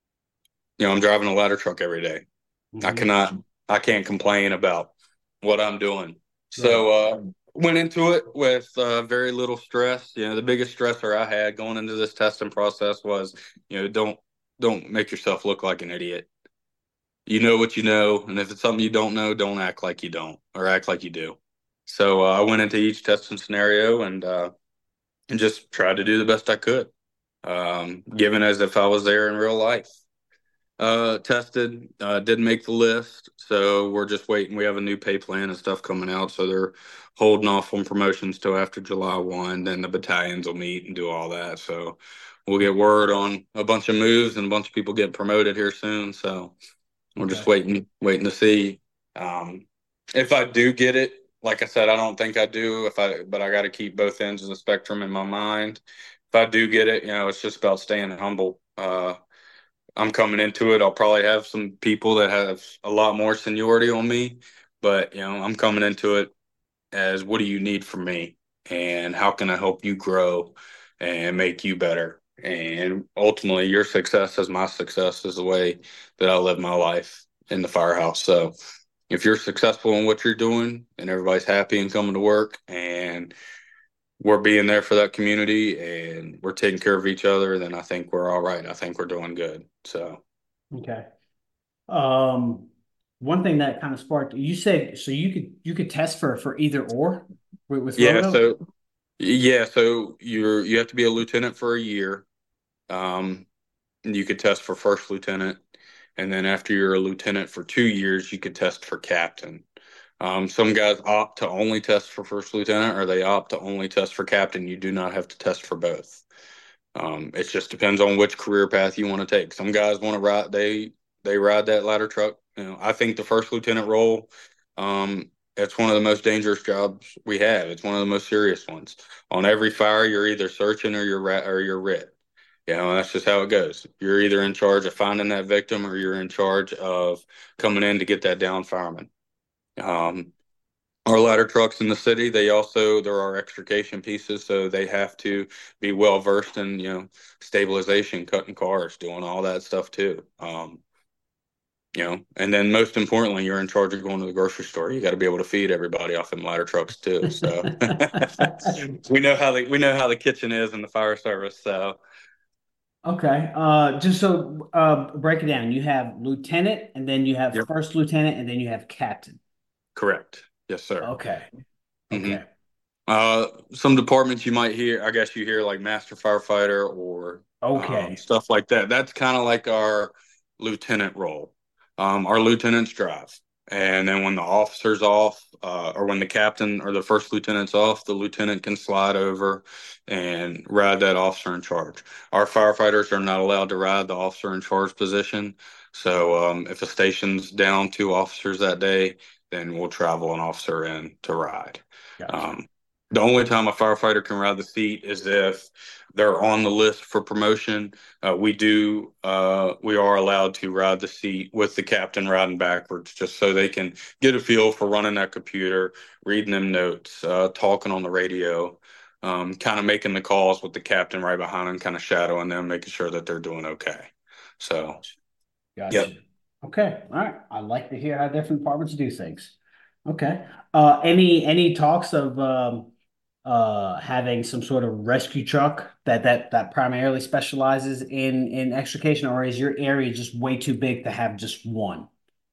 [SPEAKER 2] you know, I'm driving a ladder truck every day. I
[SPEAKER 1] Mm-hmm.
[SPEAKER 2] cannot, I can't complain about what I'm doing.
[SPEAKER 1] Right.
[SPEAKER 2] So, uh, Went into it with uh, very little stress. You know, the biggest stressor I had going into this testing process was, you know, don't don't make yourself look like an idiot. You know what you know, and if it's something you don't know, don't act like you don't or act like you do. So uh, I went into each testing scenario and uh, and just tried to do the best I could, um, given as if I was there in real life. Uh, tested, uh, didn't make the list, so we're just waiting. We have a new pay plan and stuff coming out, so they're holding off on promotions till after July first. Then the battalions will meet and do all that. So we'll get word on a bunch of moves and a bunch of people getting promoted here soon. So we're just
[SPEAKER 1] Okay.
[SPEAKER 2] waiting, waiting to see. Um, if I do get it, like I said, I don't think I do. If I, but I got to keep both ends of the spectrum in my mind. If I do get it, you know, it's just about staying humble. Uh, I'm coming into it. I'll probably have some people that have a lot more seniority on me, but you know, I'm coming into it as what do you need from me and how can I help you grow and make you better? And ultimately, your success is my success is the way that I live my life in the firehouse. So if you're successful in what you're doing and everybody's happy and coming to work and we're being there for that community and we're taking care of each other, then I think we're all right. I think we're doing good. So.
[SPEAKER 1] Okay. Um, One thing that kind of sparked, you said, so you could you could test for for either or with, with
[SPEAKER 2] Yeah,
[SPEAKER 1] Roto?
[SPEAKER 2] so yeah, so you're you have to be a lieutenant for a year. Um, you could test for first lieutenant, and then after you're a lieutenant for two years, you could test for captain. Um, some guys opt to only test for first lieutenant, or they opt to only test for captain. You do not have to test for both. Um, it just depends on which career path you want to take. Some guys want to ride they they ride that ladder truck. You know, I think the first lieutenant role, um, it's one of the most dangerous jobs we have. It's one of the most serious ones. On every fire, you're either searching or you're rat or you're writ. You know, that's just how it goes. You're either in charge of finding that victim or you're in charge of coming in to get that down fireman. Um, our ladder trucks in the city, they also there are extrication pieces, so they have to be well versed in, you know, stabilization, cutting cars, doing all that stuff too. Um, you know, and then most importantly, you're in charge of going to the grocery store. You got to be able to feed everybody off them ladder trucks too. So we know how the we know how the kitchen is in the fire service. So
[SPEAKER 1] Okay. Uh, just so uh, break it down. You have lieutenant, and then you have
[SPEAKER 2] yep,
[SPEAKER 1] first lieutenant, and then you have captain.
[SPEAKER 2] correct. Yes, sir.
[SPEAKER 1] Okay.
[SPEAKER 2] hmm
[SPEAKER 1] Okay.
[SPEAKER 2] Uh, some departments you might hear, I guess you hear like master firefighter or um,
[SPEAKER 1] Okay.
[SPEAKER 2] stuff like that. That's kind of like our lieutenant role. Um, our lieutenants drive. And then when the officer's off, uh, or when the captain or the first lieutenant's off, the lieutenant can slide over and ride that officer in charge. Our firefighters are not allowed to ride the officer in charge position. So um, if a station's down two officers that day, then we'll travel an officer in to ride.
[SPEAKER 1] Gotcha.
[SPEAKER 2] Um, the only time a firefighter can ride the seat is if they're on the list for promotion. Uh, we do, uh, we are allowed to ride the seat with the captain riding backwards, just so they can get a feel for running that computer, reading them notes, uh, talking on the radio, um, kind of making the calls with the captain right behind them, kind of shadowing them, making sure that they're doing okay. So,
[SPEAKER 1] Gotcha. Gotcha.
[SPEAKER 2] yep.
[SPEAKER 1] Okay. All right. I like to hear how different departments do things. Okay. Uh, any any talks of um, uh, having some sort of rescue truck that that that primarily specializes in in extrication, or is your area just way too big to have just one?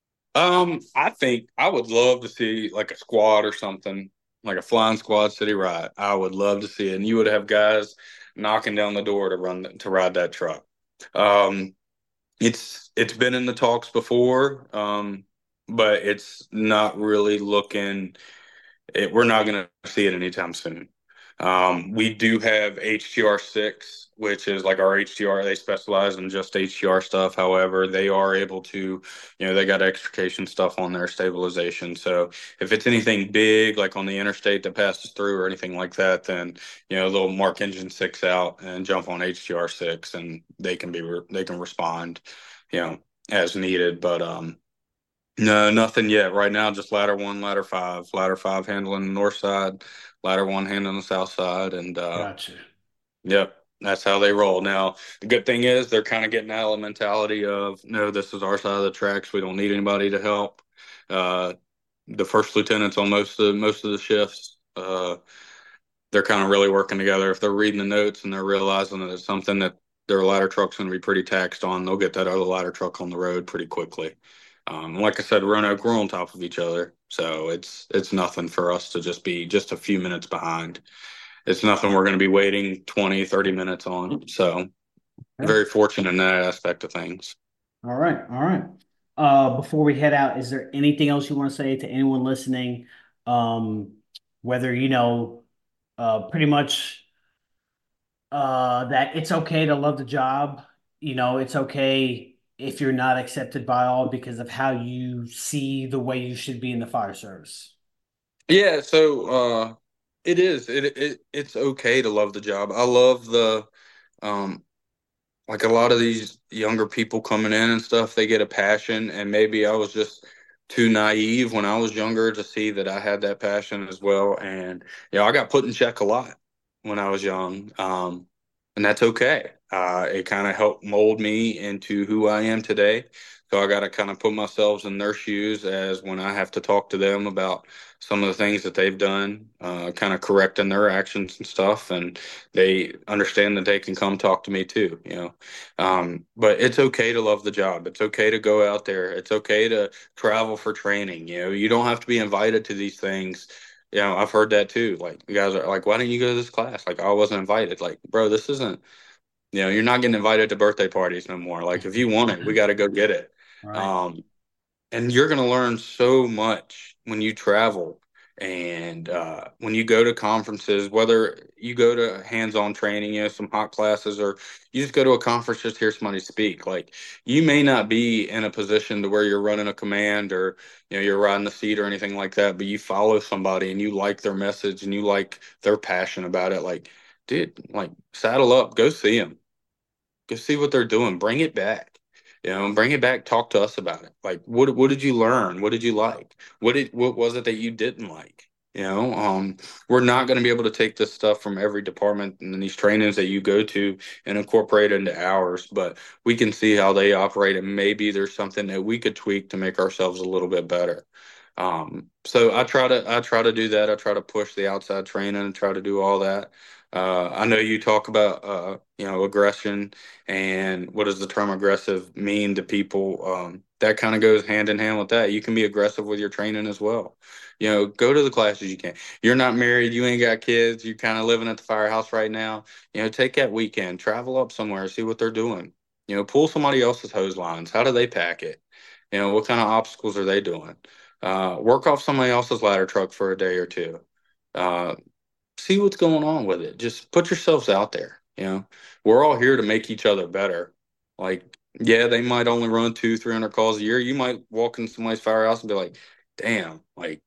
[SPEAKER 2] Um, I think I would love to see like a squad or something, like a flying squad city ride. I would love to see it, and you would have guys knocking down the door to run to ride that truck. Um, it's it's been in the talks before, um, but it's not really looking. It, we're not going to see it anytime soon. Um, we do have H T R six, which is like our H T R. They specialize in just H T R stuff. However, they are able to, you know, they got extrication stuff on their stabilization. So if it's anything big, like on the interstate that passes through or anything like that, then, you know, they'll mark engine six out and jump on H T R six and they can be, re- they can respond, you know, as needed. But, um, no, nothing yet. Right now, just ladder one, ladder five. Ladder five handling the north side, ladder one handling the south side, and uh,
[SPEAKER 1] Gotcha.
[SPEAKER 2] yep, that's how they roll. Now, the good thing is they're kind of getting out of the mentality of no, this is our side of the tracks. We don't need anybody to help. Uh, the first lieutenants on most of the, most of the shifts. uh, they're kind of really working together. If they're reading the notes and they're realizing that it's something that their ladder truck's going to be pretty taxed on, they'll get that other ladder truck on the road pretty quickly. Um, like I said, Roanoke, we're on top of each other, so it's it's nothing for us to just be just a few minutes behind. It's nothing we're going to be waiting twenty, thirty minutes on. So
[SPEAKER 1] Yeah.
[SPEAKER 2] very fortunate in that aspect of things.
[SPEAKER 1] All right. All right. Uh, before we head out, is there anything else you want to say to anyone listening? Um, whether, you know, uh, pretty much uh, that it's okay to love the job. You know, it's okay if you're not accepted by all because of how you see the way you should be in the fire service.
[SPEAKER 2] Yeah, so uh, it is. It, it it's okay to love the job. I love the um, like a lot of these younger people coming in and stuff, they get a passion, and maybe I was just too naive when I was younger to see that I had that passion as well. And you know, I got put in check a lot when I was young, um, and that's okay. Uh, it kind of helped mold me into who I am today. So I got to kind of put myself in their shoes as when I have to talk to them about some of the things that they've done, uh, kind of correcting their actions and stuff, and they understand that they can come talk to me too. You know. Um, but it's okay to love the job. It's okay to go out there. It's okay to travel for training. You know, you don't have to be invited to these things. You know, I've heard that too. Like, you guys are like, why didn't you go to this class? Like, I wasn't invited. Like, bro, this isn't, you know, you're not getting invited to birthday parties no more. Like, if you want it, we got to go get it.
[SPEAKER 1] All right.
[SPEAKER 2] Um, and you're going to learn so much when you travel and uh, when you go to conferences, whether you go to hands-on training, you know, some hot classes, or you just go to a conference just to hear somebody speak. Like, you may not be in a position to where you're running a command or, you know, you're riding the seat or anything like that, but you follow somebody and you like their message and you like their passion about it. Like, dude, like, saddle up, go see them. Go see what they're doing. Bring it back. You know, bring it back. Talk to us about it. Like, what what did you learn? What did you like? What did what was it that you didn't like? You know, um, we're not going to be able to take this stuff from every department and these trainings that you go to and incorporate into ours, but we can see how they operate, and maybe there's something that we could tweak to make ourselves a little bit better. Um, so I try to I try to do that. I try to push the outside training and try to do all that. Uh, I know you talk about uh, you know, aggression and what does the term aggressive mean to people. Um, that kind of goes hand in hand with that. You can be aggressive with your training as well. You know, go to the classes you can. You're not married, you ain't got kids, you're kind of living at the firehouse right now. You know, take that weekend, travel up somewhere, see what they're doing. You know, pull somebody else's hose lines. How do they pack it? You know, what kind of obstacles are they doing? Uh, work off somebody else's ladder truck for a day or two. Uh, see what's going on with it. Just put yourselves out there. You know, we're all here to make each other better. Like, yeah, they might only run two, three hundred calls a year. You might walk in somebody's firehouse and be like, "Damn, like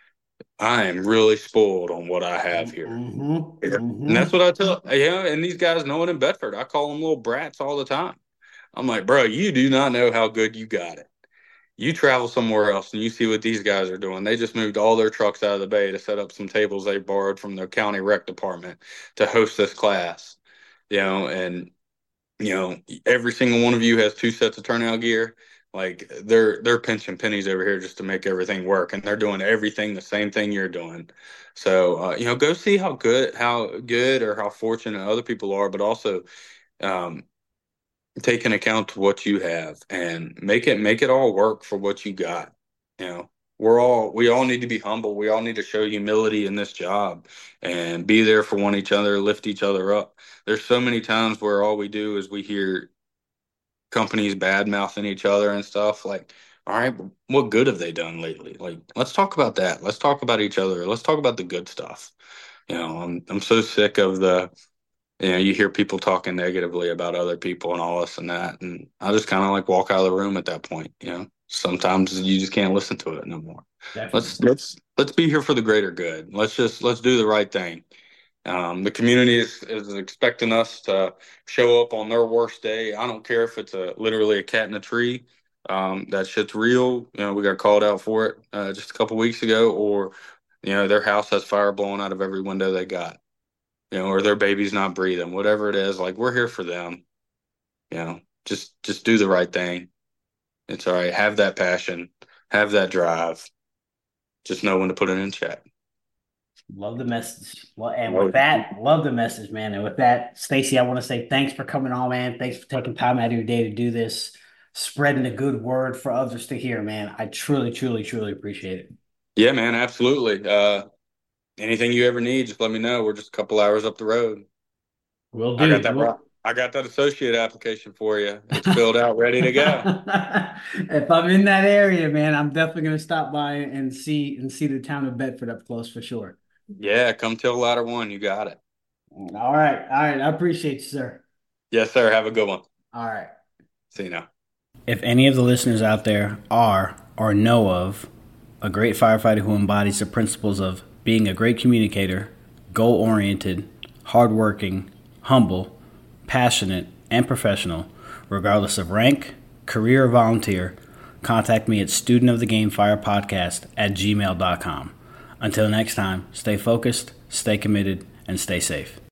[SPEAKER 2] I am really spoiled on what I have here."
[SPEAKER 1] Mm-hmm.
[SPEAKER 2] Yeah. And that's
[SPEAKER 1] Mm-hmm.
[SPEAKER 2] what I tell. Yeah, and these guys know it in Bedford. I call them little brats all the time. I'm like, bro, you do not know how good you got it. You travel somewhere else and you see what these guys are doing. They just moved all their trucks out of the bay to set up some tables they borrowed from the county rec department to host this class. You know, and you know, every single one of you has two sets of turnout gear. Like, they're they're pinching pennies over here just to make everything work, and they're doing everything the same thing you're doing. So uh, you know, go see how good how good or how fortunate other people are, but also um, take into account what you have and make it make it all work for what you got. You know, we're all we all need to be humble. We all need to show humility in this job and be there for one each other, lift each other up. There's so many times where all we do is we hear companies bad mouthing each other and stuff. Like, all right, what good have they done lately? Like, let's talk about that. Let's talk about each other. Let's talk about the good stuff. You know, I'm I'm so sick of the you know, you hear people talking negatively about other people and all this and that, and I just kind of like walk out of the room at that point. You know, sometimes you just can't listen to it no more.
[SPEAKER 1] Definitely.
[SPEAKER 2] Let's let's let's be here for the greater good. Let's just let's do the right thing. Um, the community is, is expecting us to show up on their worst day. I don't care if it's a literally a cat in a tree. Um, that shit's real. You know, we got called out for it uh, just a couple weeks ago, or you know, their house has fire blowing out of every window they got, you know, or their baby's not breathing, whatever it is. Like, we're here for them. You know, just just do the right thing. It's all right. Have that passion, have that drive. Just know when to put it in check.
[SPEAKER 1] Love the message. Well, and with that, love the message, man. And with that, Stacy, I want to say thanks for coming on, man. Thanks for taking time out of your day to do this, spreading the good word for others to hear, man. I truly, truly, truly appreciate it.
[SPEAKER 2] Yeah, man, absolutely. Uh, anything you ever need, just let me know. We're just a couple hours up the road.
[SPEAKER 1] Will
[SPEAKER 2] I got
[SPEAKER 1] do.
[SPEAKER 2] that.
[SPEAKER 1] We'll...
[SPEAKER 2] I got that associate application for you. It's filled out, ready to go.
[SPEAKER 1] If I'm in that area, man, I'm definitely gonna stop by and see and see the town of Bedford up close for sure.
[SPEAKER 2] Yeah, come till Ladder One. You got it.
[SPEAKER 1] All right, all right. I appreciate you, sir.
[SPEAKER 2] Yes, sir. Have a good one.
[SPEAKER 1] All right.
[SPEAKER 2] See you now.
[SPEAKER 1] If any of the listeners out there are or know of a great firefighter who embodies the principles of being a great communicator, goal-oriented, hardworking, humble, passionate, and professional, regardless of rank, career, or volunteer, contact me at studentofthegamefirepodcast at gmail dot com. Until next time, stay focused, stay committed, and stay safe.